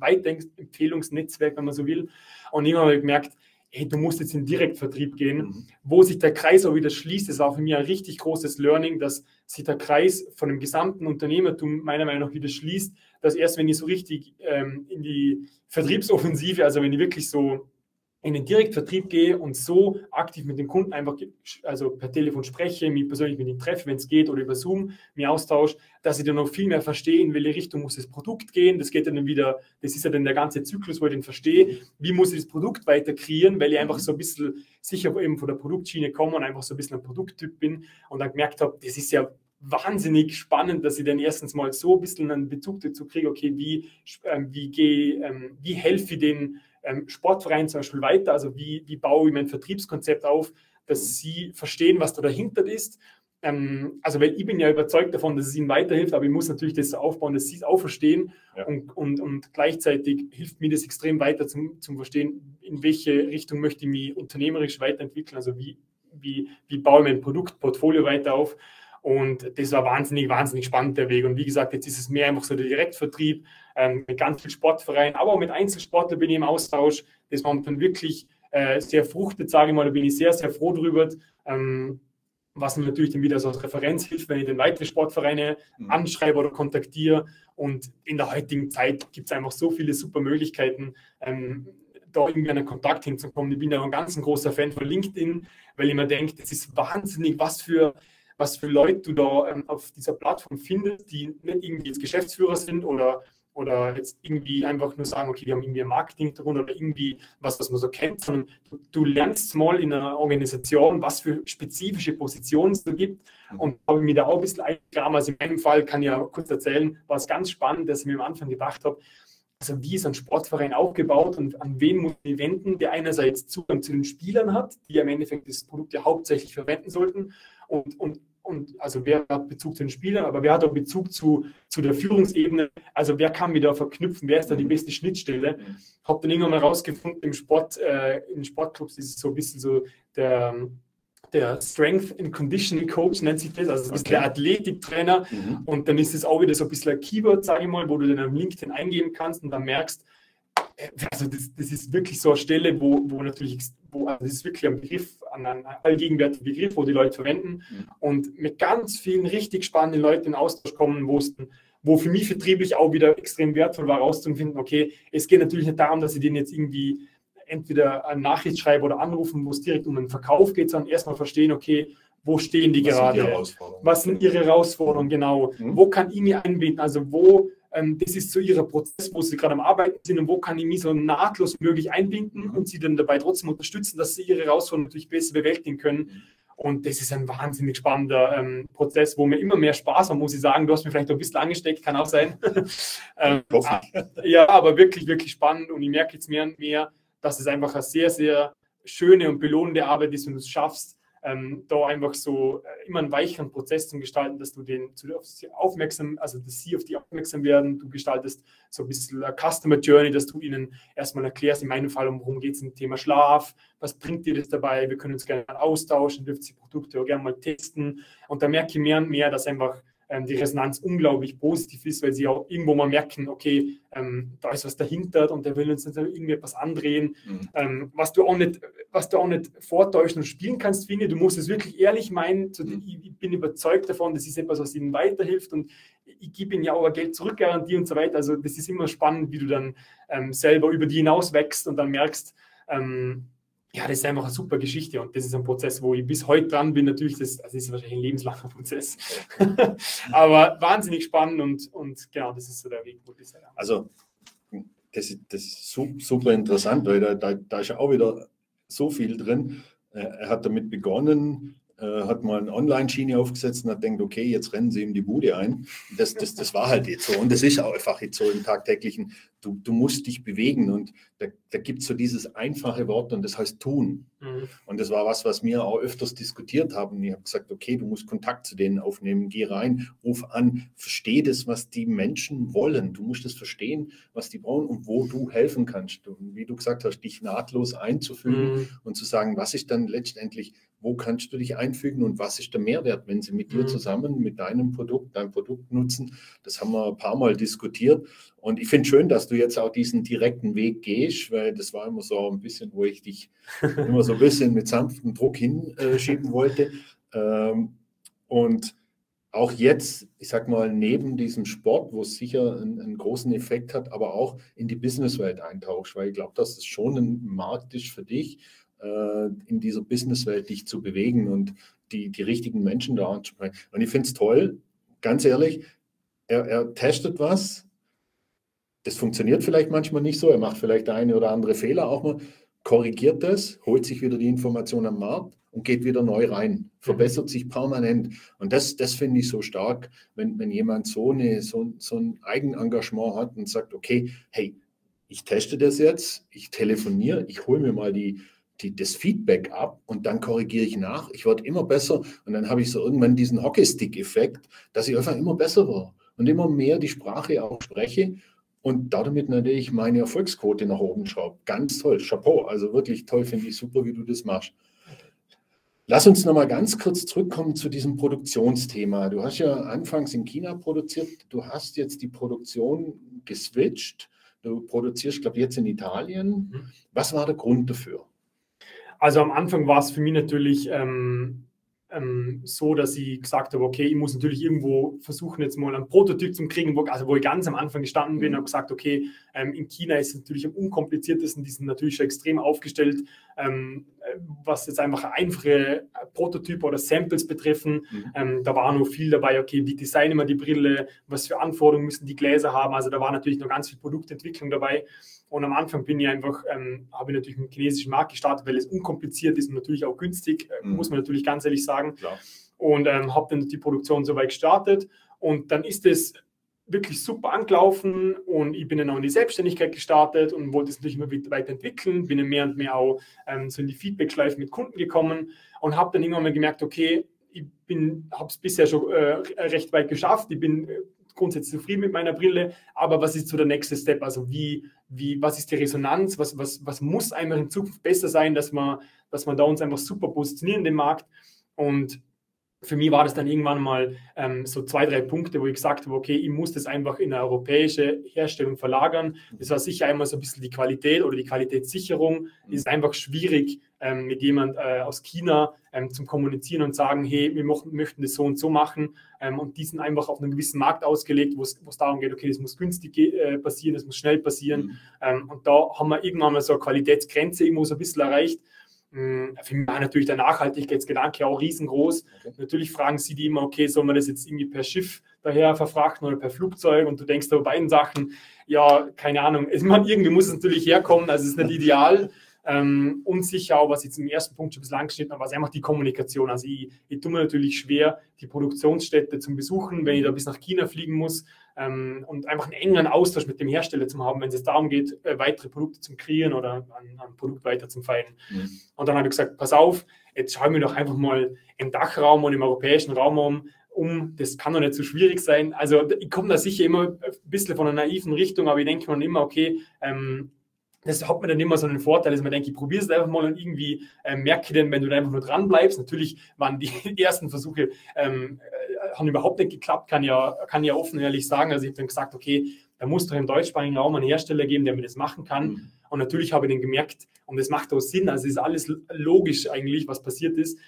Weiterempfehlungsnetzwerk, wenn man so will. Und irgendwann habe ich gemerkt, hey, du musst jetzt in den Direktvertrieb gehen, mhm. wo sich der Kreis auch wieder schließt. Das war für mich ein richtig großes Learning, dass sich der Kreis von dem gesamten Unternehmertum meiner Meinung nach wieder schließt, dass erst wenn ich so richtig ähm, in die Vertriebsoffensive, also wenn ich wirklich so in den Direktvertrieb gehe und so aktiv mit den Kunden einfach, also per Telefon spreche, mich persönlich mit ihnen treffe, wenn es geht, oder über Zoom mich austausche, dass ich dann noch viel mehr verstehe, in welche Richtung muss das Produkt gehen. Das geht dann wieder, das ist ja dann der ganze Zyklus, wo ich den verstehe, wie muss ich das Produkt weiter kreieren, weil ich einfach so ein bisschen sicher eben von der Produktschiene komme und einfach so ein bisschen ein Produkttyp bin und dann gemerkt habe, das ist ja wahnsinnig spannend, dass ich dann erstens mal so ein bisschen einen Bezug dazu kriege, okay, wie, ähm, wie, gehe, ähm, wie helfe ich den ähm, Sportverein zum Beispiel weiter, also wie, wie baue ich mein Vertriebskonzept auf, dass sie verstehen, was da dahinter ist. Ähm, also weil ich bin ja überzeugt davon, dass es ihnen weiterhilft, aber ich muss natürlich das so aufbauen, dass sie es auch verstehen ja. und, und, und gleichzeitig hilft mir das extrem weiter zum, zum Verstehen, in welche Richtung möchte ich mich unternehmerisch weiterentwickeln, also wie, wie, wie baue ich mein Produktportfolio weiter auf. Und das war wahnsinnig, wahnsinnig spannend, der Weg. Und wie gesagt, jetzt ist es mehr einfach so der Direktvertrieb ähm, mit ganz vielen Sportvereinen, aber auch mit Einzelsportlern bin ich im Austausch. Das war dann wirklich äh, sehr fruchtet, sage ich mal, da bin ich sehr, sehr froh drüber. Ähm, was mir natürlich dann wieder so als Referenz hilft, wenn ich dann weitere Sportvereine mhm. anschreibe oder kontaktiere. Und in der heutigen Zeit gibt es einfach so viele super Möglichkeiten, ähm, da irgendwie einen Kontakt hinzukommen. Ich bin ja ein ganz ein großer Fan von LinkedIn, weil ich mir denke, das ist wahnsinnig, was für was für Leute du da ähm, auf dieser Plattform findest, die nicht irgendwie jetzt Geschäftsführer sind oder, oder jetzt irgendwie einfach nur sagen, okay, die haben irgendwie ein Marketing-Hintergrund oder irgendwie was, was man so kennt, sondern du, du lernst mal in einer Organisation, was für spezifische Positionen es da gibt und habe mir da auch ein bisschen eingegraben. Also in meinem Fall kann ich ja kurz erzählen, war es ganz spannend, dass ich mir am Anfang gedacht habe, also wie ist ein Sportverein aufgebaut und an wen muss ich wenden, der einerseits Zugang zu den Spielern hat, die im Endeffekt das Produkt ja hauptsächlich verwenden sollten und, und, und also wer hat Bezug zu den Spielern, aber wer hat auch Bezug zu, zu der Führungsebene, also wer kann mich da verknüpfen, wer ist da die beste Schnittstelle. Habe dann irgendwann mal rausgefunden, im Sport, äh, in Sportclubs ist es so ein bisschen so der der Strength and Conditioning Coach nennt sich das, also das ist okay. Der Athletiktrainer mhm. und dann ist es auch wieder so ein bisschen ein Keyword, sage ich mal, wo du dann am LinkedIn eingeben kannst und dann merkst, also das, das ist wirklich so eine Stelle, wo, wo natürlich, wo, also das ist wirklich ein Begriff, ein, ein allgegenwärtiger Begriff, wo die Leute verwenden mhm. und mit ganz vielen richtig spannenden Leuten in Austausch kommen, wo es wo für mich vertrieblich auch wieder extrem wertvoll war, herauszufinden, okay, es geht natürlich nicht darum, dass ich den jetzt irgendwie entweder eine Nachricht schreiben oder anrufen, wo es direkt um den Verkauf geht, sondern erstmal verstehen, okay, wo stehen die was gerade? Sind die was sind ihre Herausforderungen, genau? Mhm. Wo kann ich mich einbinden? Also wo, ähm, das ist so ihr Prozess, wo sie gerade am Arbeiten sind und wo kann ich mich so nahtlos möglich einbinden mhm. und sie dann dabei trotzdem unterstützen, dass sie ihre Herausforderungen natürlich besser bewältigen können. Mhm. Und das ist ein wahnsinnig spannender ähm, Prozess, wo mir immer mehr Spaß macht, muss ich sagen. Du hast mich vielleicht noch ein bisschen angesteckt, kann auch sein. ähm, ja, aber wirklich, wirklich spannend und ich merke jetzt mehr und mehr, dass es einfach eine sehr, sehr schöne und belohnende Arbeit ist und du es schaffst, ähm, da einfach so äh, immer einen weicheren Prozess zu gestalten, dass du den zu, auf sie aufmerksam, also dass sie auf die aufmerksam werden. Du gestaltest so ein bisschen eine Customer Journey, dass du ihnen erstmal erklärst, in meinem Fall, um worum geht es im Thema Schlaf, was bringt dir das dabei, wir können uns gerne mal austauschen, dürft die Produkte auch gerne mal testen. Und da merke ich mehr und mehr, dass einfach ähm, die Resonanz unglaublich positiv ist, weil sie auch irgendwo mal merken, okay, ähm, da ist was dahinter und der will uns dann irgendwie etwas andrehen, mhm. ähm, was du auch nicht, was du auch nicht vortäuschen und spielen kannst, finde ich. Du musst es wirklich ehrlich meinen. Mhm. Ich, ich bin überzeugt davon, das ist etwas, was ihnen weiterhilft und ich gebe ihnen ja auch eine Geld-Zurück-Garantie und so weiter. Also das ist immer spannend, wie du dann ähm, selber über die hinaus wächst und dann merkst, ähm, ja, das ist einfach eine super Geschichte und das ist ein Prozess, wo ich bis heute dran bin. Natürlich, das, das ist wahrscheinlich ein lebenslanger Prozess, aber wahnsinnig spannend und, und genau, das ist so der Weg, wo das ist. Also, das ist, das ist super interessant, weil da, da, da ist ja auch wieder so viel drin. Er hat damit begonnen, hat mal eine Online-Schiene aufgesetzt und hat gedacht, okay, jetzt rennen sie ihm die Bude ein. Das, das, das war halt jetzt so. Und das ist auch einfach jetzt so im tagtäglichen, du, du musst dich bewegen. Und da, da gibt es so dieses einfache Wort und das heißt tun. Mhm. Und das war was, was wir auch öfters diskutiert haben. Ich habe gesagt, okay, du musst Kontakt zu denen aufnehmen, geh rein, ruf an, versteh das, was die Menschen wollen. Du musst es verstehen, was die brauchen und wo du helfen kannst. Und wie du gesagt hast, dich nahtlos einzufügen mhm. und zu sagen, was ist dann letztendlich, wo kannst du dich einfügen und was ist der Mehrwert, wenn sie mit dir zusammen, mit deinem Produkt, dein Produkt nutzen. Das haben wir ein paar Mal diskutiert. Und ich finde schön, dass du jetzt auch diesen direkten Weg gehst, weil das war immer so ein bisschen, wo ich dich immer so ein bisschen mit sanftem Druck hinschieben wollte. Und auch jetzt, ich sag mal, neben diesem Sport, wo es sicher einen, einen großen Effekt hat, aber auch in die Businesswelt eintauchst, weil ich glaube, dass es schon ein Markt ist für dich, in dieser Businesswelt dich zu bewegen und die, die richtigen Menschen da anzusprechen. Und ich finde es toll, ganz ehrlich, er, er testet was, das funktioniert vielleicht manchmal nicht so, er macht vielleicht eine oder andere Fehler auch mal, korrigiert das, holt sich wieder die Information am Markt und geht wieder neu rein, verbessert sich permanent. Und das, das finde ich so stark, wenn, wenn jemand so, eine, so, so ein Eigenengagement hat und sagt, okay, hey, ich teste das jetzt, ich telefoniere, ich hole mir mal die Die, das Feedback ab und dann korrigiere ich nach. Ich werde immer besser und dann habe ich so irgendwann diesen Hockeystick-Effekt, dass ich einfach immer besser war und immer mehr die Sprache auch spreche und damit natürlich meine Erfolgsquote nach oben schraube. Ganz toll, Chapeau, also wirklich toll, finde ich super, wie du das machst. Lass uns noch mal ganz kurz zurückkommen zu diesem Produktionsthema. Du hast ja anfangs in China produziert, du hast jetzt die Produktion geswitcht, du produzierst, glaube ich, jetzt in Italien. Was war der Grund dafür? Also am Anfang war es für mich natürlich ähm, ähm, so, dass ich gesagt habe, okay, ich muss natürlich irgendwo versuchen, jetzt mal einen Prototyp zu kriegen, wo, also wo ich ganz am Anfang gestanden bin und habe gesagt, okay, ähm, in China ist es natürlich am unkompliziertesten, die sind natürlich schon extrem aufgestellt, ähm, was jetzt einfach einfache Prototype oder Samples betreffen. Mhm. Ähm, da war noch viel dabei, okay, wie designen wir die Brille, was für Anforderungen müssen die Gläser haben, also da war natürlich noch ganz viel Produktentwicklung dabei. Und am Anfang bin ich einfach, ähm, habe ich natürlich mit dem chinesischen Markt gestartet, weil es unkompliziert ist und natürlich auch günstig, äh, mhm. muss man natürlich ganz ehrlich sagen. Klar. Und ähm, habe dann die Produktion soweit gestartet. Und dann ist es wirklich super angelaufen und ich bin dann auch in die Selbstständigkeit gestartet und wollte es natürlich immer weiterentwickeln, bin dann mehr und mehr auch ähm, so in die Feedback-Schleife mit Kunden gekommen und habe dann irgendwann mal gemerkt, okay, ich habe es bisher schon äh, recht weit geschafft, ich bin äh, grundsätzlich zufrieden mit meiner Brille, aber was ist so der nächste Step? Also wie, wie, was ist die Resonanz? Was, was, was muss einfach in Zukunft besser sein, dass man, dass man da uns einfach super positionieren in dem Markt? Und für mich war das dann irgendwann mal ähm, so zwei, drei Punkte, wo ich gesagt habe, okay, ich muss das einfach in eine europäische Herstellung verlagern. Das war sicher einmal so ein bisschen die Qualität oder die Qualitätssicherung. Es ist einfach schwierig, ähm, mit jemand äh, aus China ähm, zum Kommunizieren und sagen, hey, wir mochten, möchten das so und so machen. Ähm, und die sind einfach auf einen gewissen Markt ausgelegt, wo es darum geht, okay, das muss günstig äh, passieren, das muss schnell passieren. Mhm. Ähm, und da haben wir irgendwann mal so eine Qualitätsgrenze irgendwo so ein bisschen erreicht. Für mich war natürlich der Nachhaltigkeitsgedanke auch riesengroß. Okay. Natürlich fragen sie die immer, okay, soll man das jetzt irgendwie per Schiff daher verfrachten oder per Flugzeug? Und du denkst da bei beiden Sachen, ja, keine Ahnung, es, man, irgendwie muss es natürlich herkommen, also es ist nicht ideal. Ähm, unsicher, auch was ich jetzt im ersten Punkt schon ein bisschen angeschnitten habe, war es einfach die Kommunikation. Also ich, ich tue mir natürlich schwer, die Produktionsstätte zu besuchen, wenn ich da bis nach China fliegen muss ähm, und einfach einen engeren Austausch mit dem Hersteller zu haben, wenn es darum geht, äh, weitere Produkte zu kreieren oder ein, ein Produkt weiter zu feilen. Mhm. Und dann habe ich gesagt, pass auf, jetzt schauen wir doch einfach mal im Dachraum und im europäischen Raum um, um, das kann doch nicht so schwierig sein. Also ich komme da sicher immer ein bisschen von einer naiven Richtung, aber ich denke mir immer, okay, ähm, das hat mir dann immer so einen Vorteil, dass man denkt, ich probiere es einfach mal und irgendwie äh, merke dann, wenn du da einfach nur dran bleibst. Natürlich waren die ersten Versuche, ähm, äh, haben überhaupt nicht geklappt, kann ja, kann ja offen und ehrlich sagen. Also ich habe dann gesagt, okay, da muss doch im deutschsprachigen Raum einen Hersteller geben, der mir das machen kann. Mhm. Und natürlich habe ich dann gemerkt, und das macht auch Sinn, also es ist alles logisch eigentlich, was passiert ist.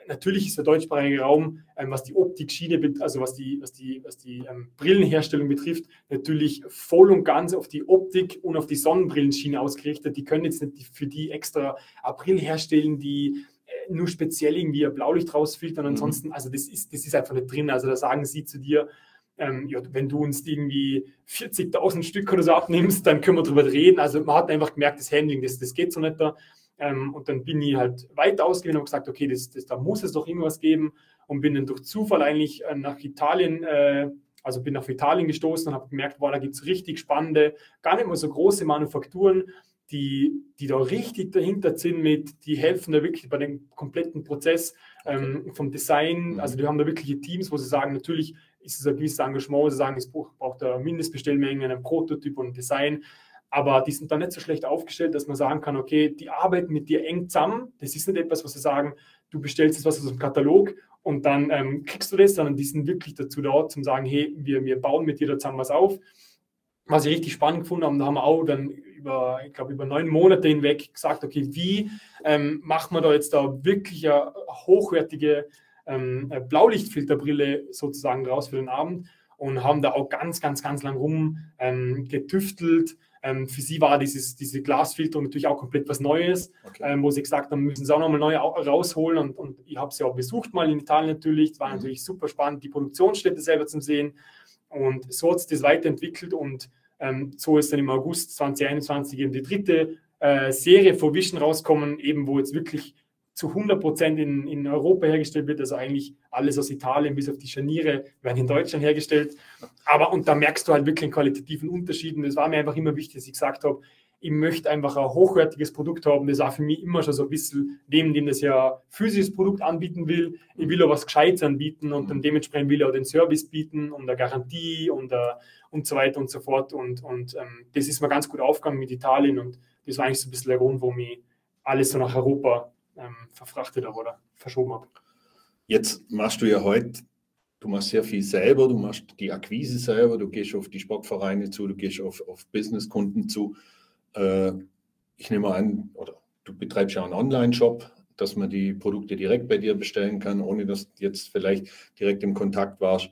natürlich ist der deutschsprachige Raum, ähm, was die Optikschiene, also was die, was die, was die ähm, Brillenherstellung betrifft, natürlich voll und ganz auf die Optik und auf die Sonnenbrillenschiene ausgerichtet. Die können jetzt nicht für die extra Brillen herstellen, die äh, nur speziell irgendwie ein Blaulicht rausfiltern. Und ansonsten, also das ist, das ist einfach nicht drin. Also da sagen sie zu dir, ähm, ja, wenn du uns irgendwie vierzigtausend Stück oder so abnimmst, dann können wir drüber reden. Also man hat einfach gemerkt, das Handling, das, das geht so nicht da. Ähm, und dann bin ich halt weiter ausgewählt und gesagt, okay, das, das, da muss es doch irgendwas geben, und bin dann durch Zufall eigentlich äh, nach Italien, äh, also bin nach Italien gestoßen und habe gemerkt, wow, da gibt es richtig spannende, gar nicht mal so große Manufakturen, die, die da richtig dahinter sind mit, die helfen da wirklich bei dem kompletten Prozess ähm, vom Design. Also die haben da wirkliche Teams, wo sie sagen, natürlich ist es ein gewisses Engagement, sie sagen, es braucht eine Mindestbestellmenge, einen Prototyp und ein Design. Aber die sind dann nicht so schlecht aufgestellt, dass man sagen kann, okay, die arbeiten mit dir eng zusammen. Das ist nicht etwas, was sie sagen, du bestellst jetzt was aus dem Katalog und dann ähm, kriegst du das, sondern die sind wirklich dazu da, zum sagen, hey, wir, wir bauen mit dir da zusammen was auf. Was ich richtig spannend gefunden habe, da haben wir auch dann über, ich glaube, über neun Monate hinweg gesagt, okay, wie ähm, machen wir da jetzt da wirklich eine hochwertige ähm, Blaulichtfilterbrille sozusagen raus für den Abend, und haben da auch ganz, ganz, ganz lang rum ähm, getüftelt. Ähm, für sie war dieses, diese Glasfilterung natürlich auch komplett was Neues, okay. ähm, wo sie gesagt haben, müssen sie auch nochmal neu rausholen. Und, und ich habe sie auch besucht mal in Italien natürlich. Es war mhm. natürlich super spannend, die Produktionsstätte selber zu sehen. Und so hat sich das weiterentwickelt, und ähm, so ist dann im August zwanzig einundzwanzig eben die dritte äh, Serie von Vision rauskommen, eben wo jetzt wirklich zu hundert Prozent in, in Europa hergestellt wird, also eigentlich alles aus Italien, bis auf die Scharniere, werden in Deutschland hergestellt. Aber, und da merkst du halt wirklich einen qualitativen Unterschied, und das war mir einfach immer wichtig, dass ich gesagt habe, ich möchte einfach ein hochwertiges Produkt haben. Das war für mich immer schon so ein bisschen, neben dem das ja physisches Produkt anbieten will, ich will auch was Gescheites anbieten, und dann dementsprechend will ich auch den Service bieten und eine Garantie und, uh, und so weiter und so fort. Und, und um, das ist mir ganz gut aufgegangen mit Italien, und das war eigentlich so ein bisschen der Grund, wo mich alles so nach Europa ähm, verfrachtet habe oder verschoben habe. Jetzt machst du ja heute, du machst sehr viel selber, du machst die Akquise selber, du gehst auf die Sportvereine zu, du gehst auf, auf Businesskunden zu. Ich nehme an, oder du betreibst ja einen Online-Shop, dass man die Produkte direkt bei dir bestellen kann, ohne dass du jetzt vielleicht direkt im Kontakt warst.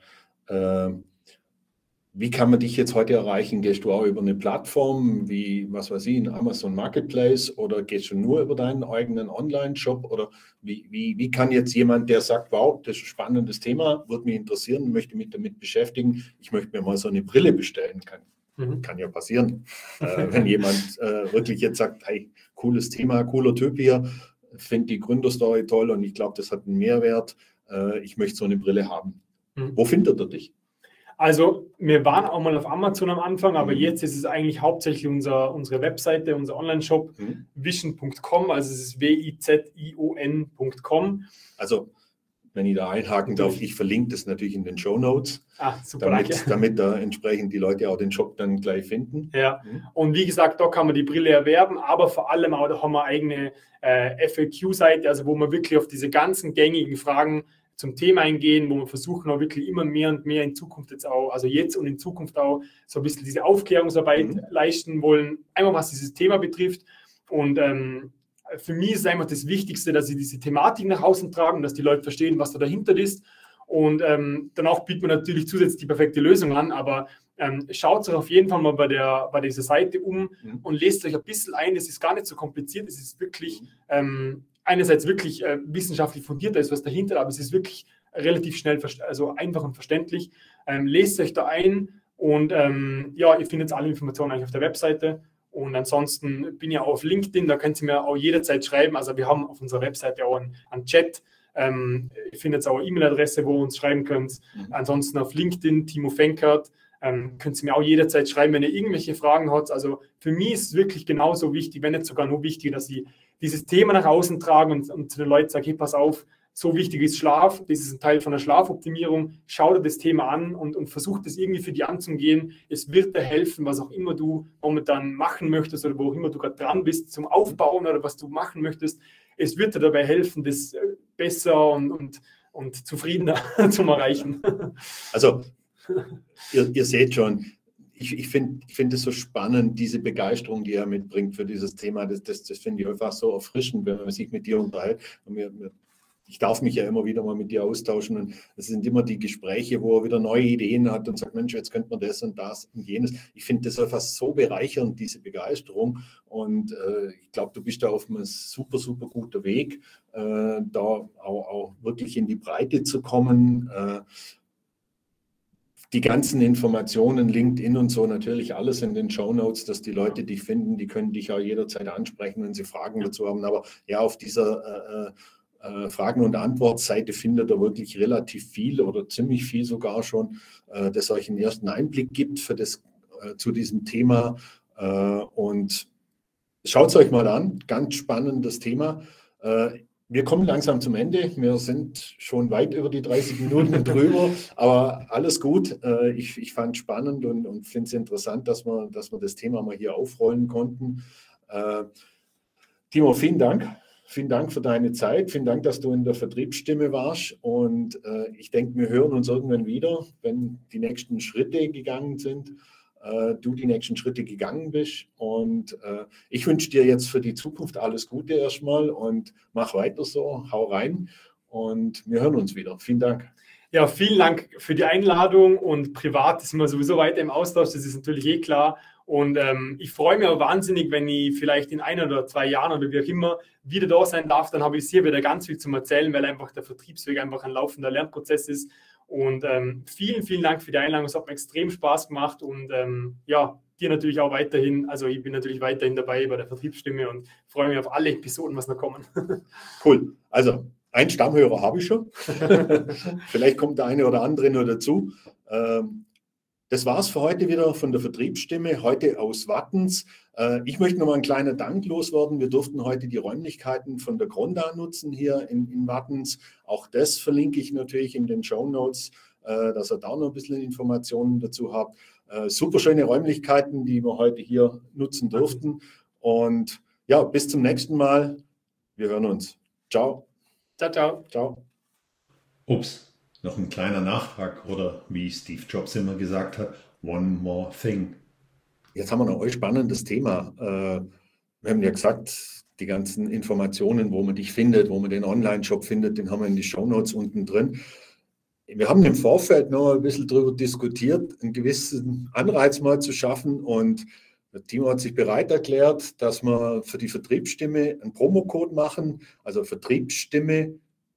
Wie kann man dich jetzt heute erreichen? Gehst du auch über eine Plattform wie, was weiß ich, ein Amazon Marketplace, oder gehst du nur über deinen eigenen Online-Shop? Oder wie, wie, wie kann jetzt jemand, der sagt, wow, das ist ein spannendes Thema, würde mich interessieren, möchte mich damit beschäftigen, ich möchte mir mal so eine Brille bestellen, kann? Mhm. Kann ja passieren, äh, wenn jemand äh, wirklich jetzt sagt, hey, cooles Thema, cooler Typ hier, finde die Gründerstory toll und ich glaube, das hat einen Mehrwert, äh, ich möchte so eine Brille haben. Mhm. Wo findet er dich? Also wir waren auch mal auf Amazon am Anfang, aber mhm. jetzt ist es eigentlich hauptsächlich unser, unsere Webseite, unser Online-Shop, mhm. vision punkt com, also es ist W I Z I O N punkt com. Also wenn ich da einhaken darf, ich verlinke das natürlich in den Shownotes, ah, super, damit, damit da entsprechend die Leute auch den Shop dann gleich finden. Ja, mhm. Und wie gesagt, da kann man die Brille erwerben, aber vor allem auch, da haben wir eigene äh, F A Q-Seite, also wo man wirklich auf diese ganzen gängigen Fragen zum Thema eingehen, wo wir versuchen auch wirklich immer mehr und mehr in Zukunft jetzt auch, also jetzt und in Zukunft auch so ein bisschen diese Aufklärungsarbeit mhm. leisten wollen, einmal was dieses Thema betrifft. Und ähm, für mich ist einfach das Wichtigste, dass sie diese Thematik nach außen tragen, dass die Leute verstehen, was da dahinter ist. Und ähm, danach bietet man natürlich zusätzlich die perfekte Lösung an, aber ähm, schaut euch auf jeden Fall mal bei, der, bei dieser Seite um mhm. und lest euch ein bisschen ein. Es ist gar nicht so kompliziert, es ist wirklich ähm, einerseits wirklich äh, wissenschaftlich fundiert, da ist was dahinter, aber es ist wirklich relativ schnell, also einfach und verständlich. Ähm, lest euch da ein, und ähm, ja, ihr findet alle Informationen eigentlich auf der Webseite. Und ansonsten bin ich auch auf LinkedIn, da könnt ihr mir auch jederzeit schreiben. Also wir haben auf unserer Webseite auch einen, einen Chat. Ähm, ihr findet auch eine E-Mail-Adresse, wo ihr uns schreiben könnt. Mhm. Ansonsten auf LinkedIn, Timo Fenkert, ähm, könnt ihr mir auch jederzeit schreiben, wenn ihr irgendwelche Fragen habt. Also für mich ist es wirklich genauso wichtig, wenn nicht sogar nur wichtig, dass ich dieses Thema nach außen trage und, und zu den Leuten sage, hey, pass auf, so wichtig ist Schlaf, das ist ein Teil von der Schlafoptimierung, schau dir das Thema an und, und versuch das irgendwie für dich anzugehen. Es wird dir helfen, was auch immer du momentan machen möchtest oder wo auch immer du gerade dran bist, zum Aufbauen oder was du machen möchtest. Es wird dir dabei helfen, das besser und, und, und zufriedener zu erreichen. Also, ihr, ihr seht schon, ich, ich finde ich find es so spannend, diese Begeisterung, die er mitbringt für dieses Thema. Das, das, das finde ich einfach so erfrischend, wenn man sich mit dir unterhält. Und wir, wir ich darf mich ja immer wieder mal mit dir austauschen und es sind immer die Gespräche, wo er wieder neue Ideen hat und sagt, Mensch, jetzt könnte man das und das und jenes. Ich finde das einfach so bereichernd, diese Begeisterung und äh, ich glaube, du bist da auf einem super, super guten Weg, äh, da auch, auch wirklich in die Breite zu kommen. Äh, Die ganzen Informationen, LinkedIn und so, natürlich alles in den Shownotes, dass die Leute dich finden, die können dich auch jederzeit ansprechen, wenn sie Fragen dazu haben. Aber ja, auf dieser äh, äh, Fragen- und Antwortseite findet ihr wirklich relativ viel oder ziemlich viel sogar schon, äh, das euch einen ersten Einblick gibt für das, äh, zu diesem Thema. Äh, und schaut es euch mal an, ganz spannendes Thema. Äh, Wir kommen langsam zum Ende. Wir sind schon weit über die dreißig Minuten drüber, aber alles gut. Ich, ich fand es spannend und, und finde es interessant, dass wir, dass wir das Thema mal hier aufrollen konnten. Äh, Timo, vielen Dank. Vielen Dank für deine Zeit. Vielen Dank, dass du in der Vertriebsstimme warst. Und äh, ich denke, wir hören uns irgendwann wieder, wenn die nächsten Schritte gegangen sind. Du die nächsten Schritte gegangen bist. Und äh, ich wünsche dir jetzt für die Zukunft alles Gute erstmal und mach weiter so, hau rein und wir hören uns wieder. Vielen Dank. Ja, vielen Dank für die Einladung und privat sind wir sowieso weiter im Austausch, das ist natürlich eh klar. Und ähm, ich freue mich auch wahnsinnig, wenn ich vielleicht in ein oder zwei Jahren oder wie auch immer wieder da sein darf, dann habe ich hier wieder ganz viel zum Erzählen, weil einfach der Vertriebsweg einfach ein laufender Lernprozess ist. Und ähm, vielen, vielen Dank für die Einladung. Es hat mir extrem Spaß gemacht und ähm, ja, dir natürlich auch weiterhin. Also ich bin natürlich weiterhin dabei bei der Vertriebsstimme und freue mich auf alle Episoden, was noch kommen. Cool. Also einen Stammhörer habe ich schon. Vielleicht kommt der eine oder andere nur dazu. Ähm, das war es für heute wieder von der Vertriebsstimme, heute aus Wattens. Äh, ich möchte nochmal einen kleinen Dank loswerden. Wir durften heute die Räumlichkeiten von der Gronda nutzen hier in, in Wattens. Auch das verlinke ich natürlich in den Shownotes, äh, dass ihr da noch ein bisschen Informationen dazu habt. Äh, super schöne Räumlichkeiten, die wir heute hier nutzen durften. Und ja, bis zum nächsten Mal. Wir hören uns. Ciao. Ciao, ciao. Ciao. Ups. Noch ein kleiner Nachtrag oder wie Steve Jobs immer gesagt hat, one more thing. Jetzt haben wir noch ein spannendes Thema. Wir haben ja gesagt, die ganzen Informationen, wo man dich findet, wo man den Online-Shop findet, den haben wir in die Shownotes unten drin. Wir haben im Vorfeld noch ein bisschen darüber diskutiert, einen gewissen Anreiz mal zu schaffen und der Timo hat sich bereit erklärt, dass wir für die Vertriebsstimme einen Promocode machen, also Vertriebsstimme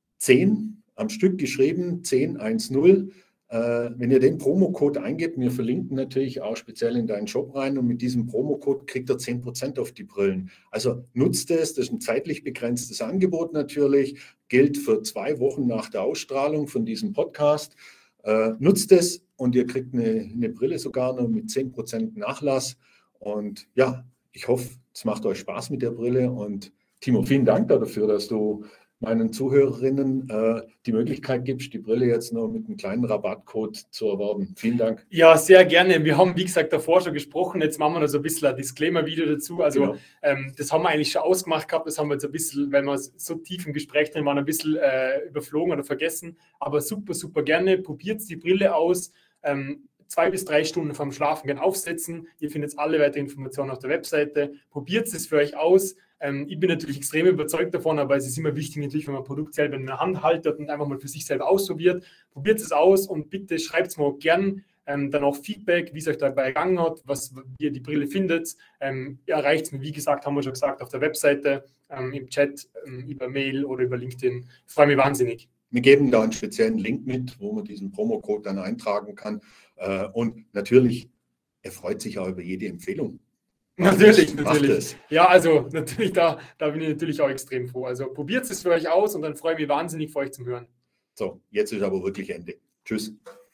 zehn. Am Stück geschrieben, zehn eins null. Äh, wenn ihr den Promocode eingebt, wir verlinken natürlich auch speziell in deinen Shop rein und mit diesem Promocode kriegt ihr zehn Prozent auf die Brillen. Also nutzt es, das ist ein zeitlich begrenztes Angebot natürlich, gilt für zwei Wochen nach der Ausstrahlung von diesem Podcast. Äh, nutzt es und ihr kriegt eine, eine Brille sogar noch mit zehn Prozent Nachlass. Und ja, ich hoffe, es macht euch Spaß mit der Brille und Timo, vielen Dank dafür, dass du meinen Zuhörerinnen äh, die Möglichkeit gibst, die Brille jetzt noch mit einem kleinen Rabattcode zu erwerben. Vielen Dank. Ja, sehr gerne. Wir haben, wie gesagt, davor schon gesprochen. Jetzt machen wir noch so ein bisschen ein Disclaimer-Video dazu. Also genau. ähm, das haben wir eigentlich schon ausgemacht gehabt. Das haben wir jetzt ein bisschen, weil wir so tief im Gespräch drin waren, ein bisschen äh, überflogen oder vergessen. Aber super, super gerne. Probiert die Brille aus. Ähm, zwei bis drei Stunden vorm Schlafen gehen aufsetzen. Ihr findet alle weiteren Informationen auf der Webseite. Probiert es für euch aus. Ähm, ich bin natürlich extrem überzeugt davon, aber es ist immer wichtig, natürlich, wenn man ein Produkt selber in der Hand haltet und einfach mal für sich selber ausprobiert. Probiert es aus und bitte schreibt es mir auch gern ähm, dann auch Feedback, wie es euch dabei gegangen hat, was, wie ihr die Brille findet. Ähm, ihr erreicht es mir, wie gesagt, haben wir schon gesagt, auf der Webseite, ähm, im Chat, ähm, über Mail oder über LinkedIn. Ich freue mich wahnsinnig. Wir geben da einen speziellen Link mit, wo man diesen Promocode dann eintragen kann. Äh, und natürlich, er freut sich auch über jede Empfehlung. Natürlich, natürlich. Ja, also natürlich, da, da bin ich natürlich auch extrem froh. Also probiert es für euch aus und dann freue ich mich wahnsinnig, für euch zu hören. So, jetzt ist aber wirklich Ende. Tschüss.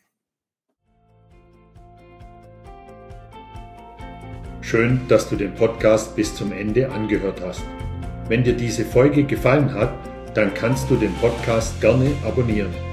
Schön, dass du den Podcast bis zum Ende angehört hast. Wenn dir diese Folge gefallen hat, dann kannst du den Podcast gerne abonnieren.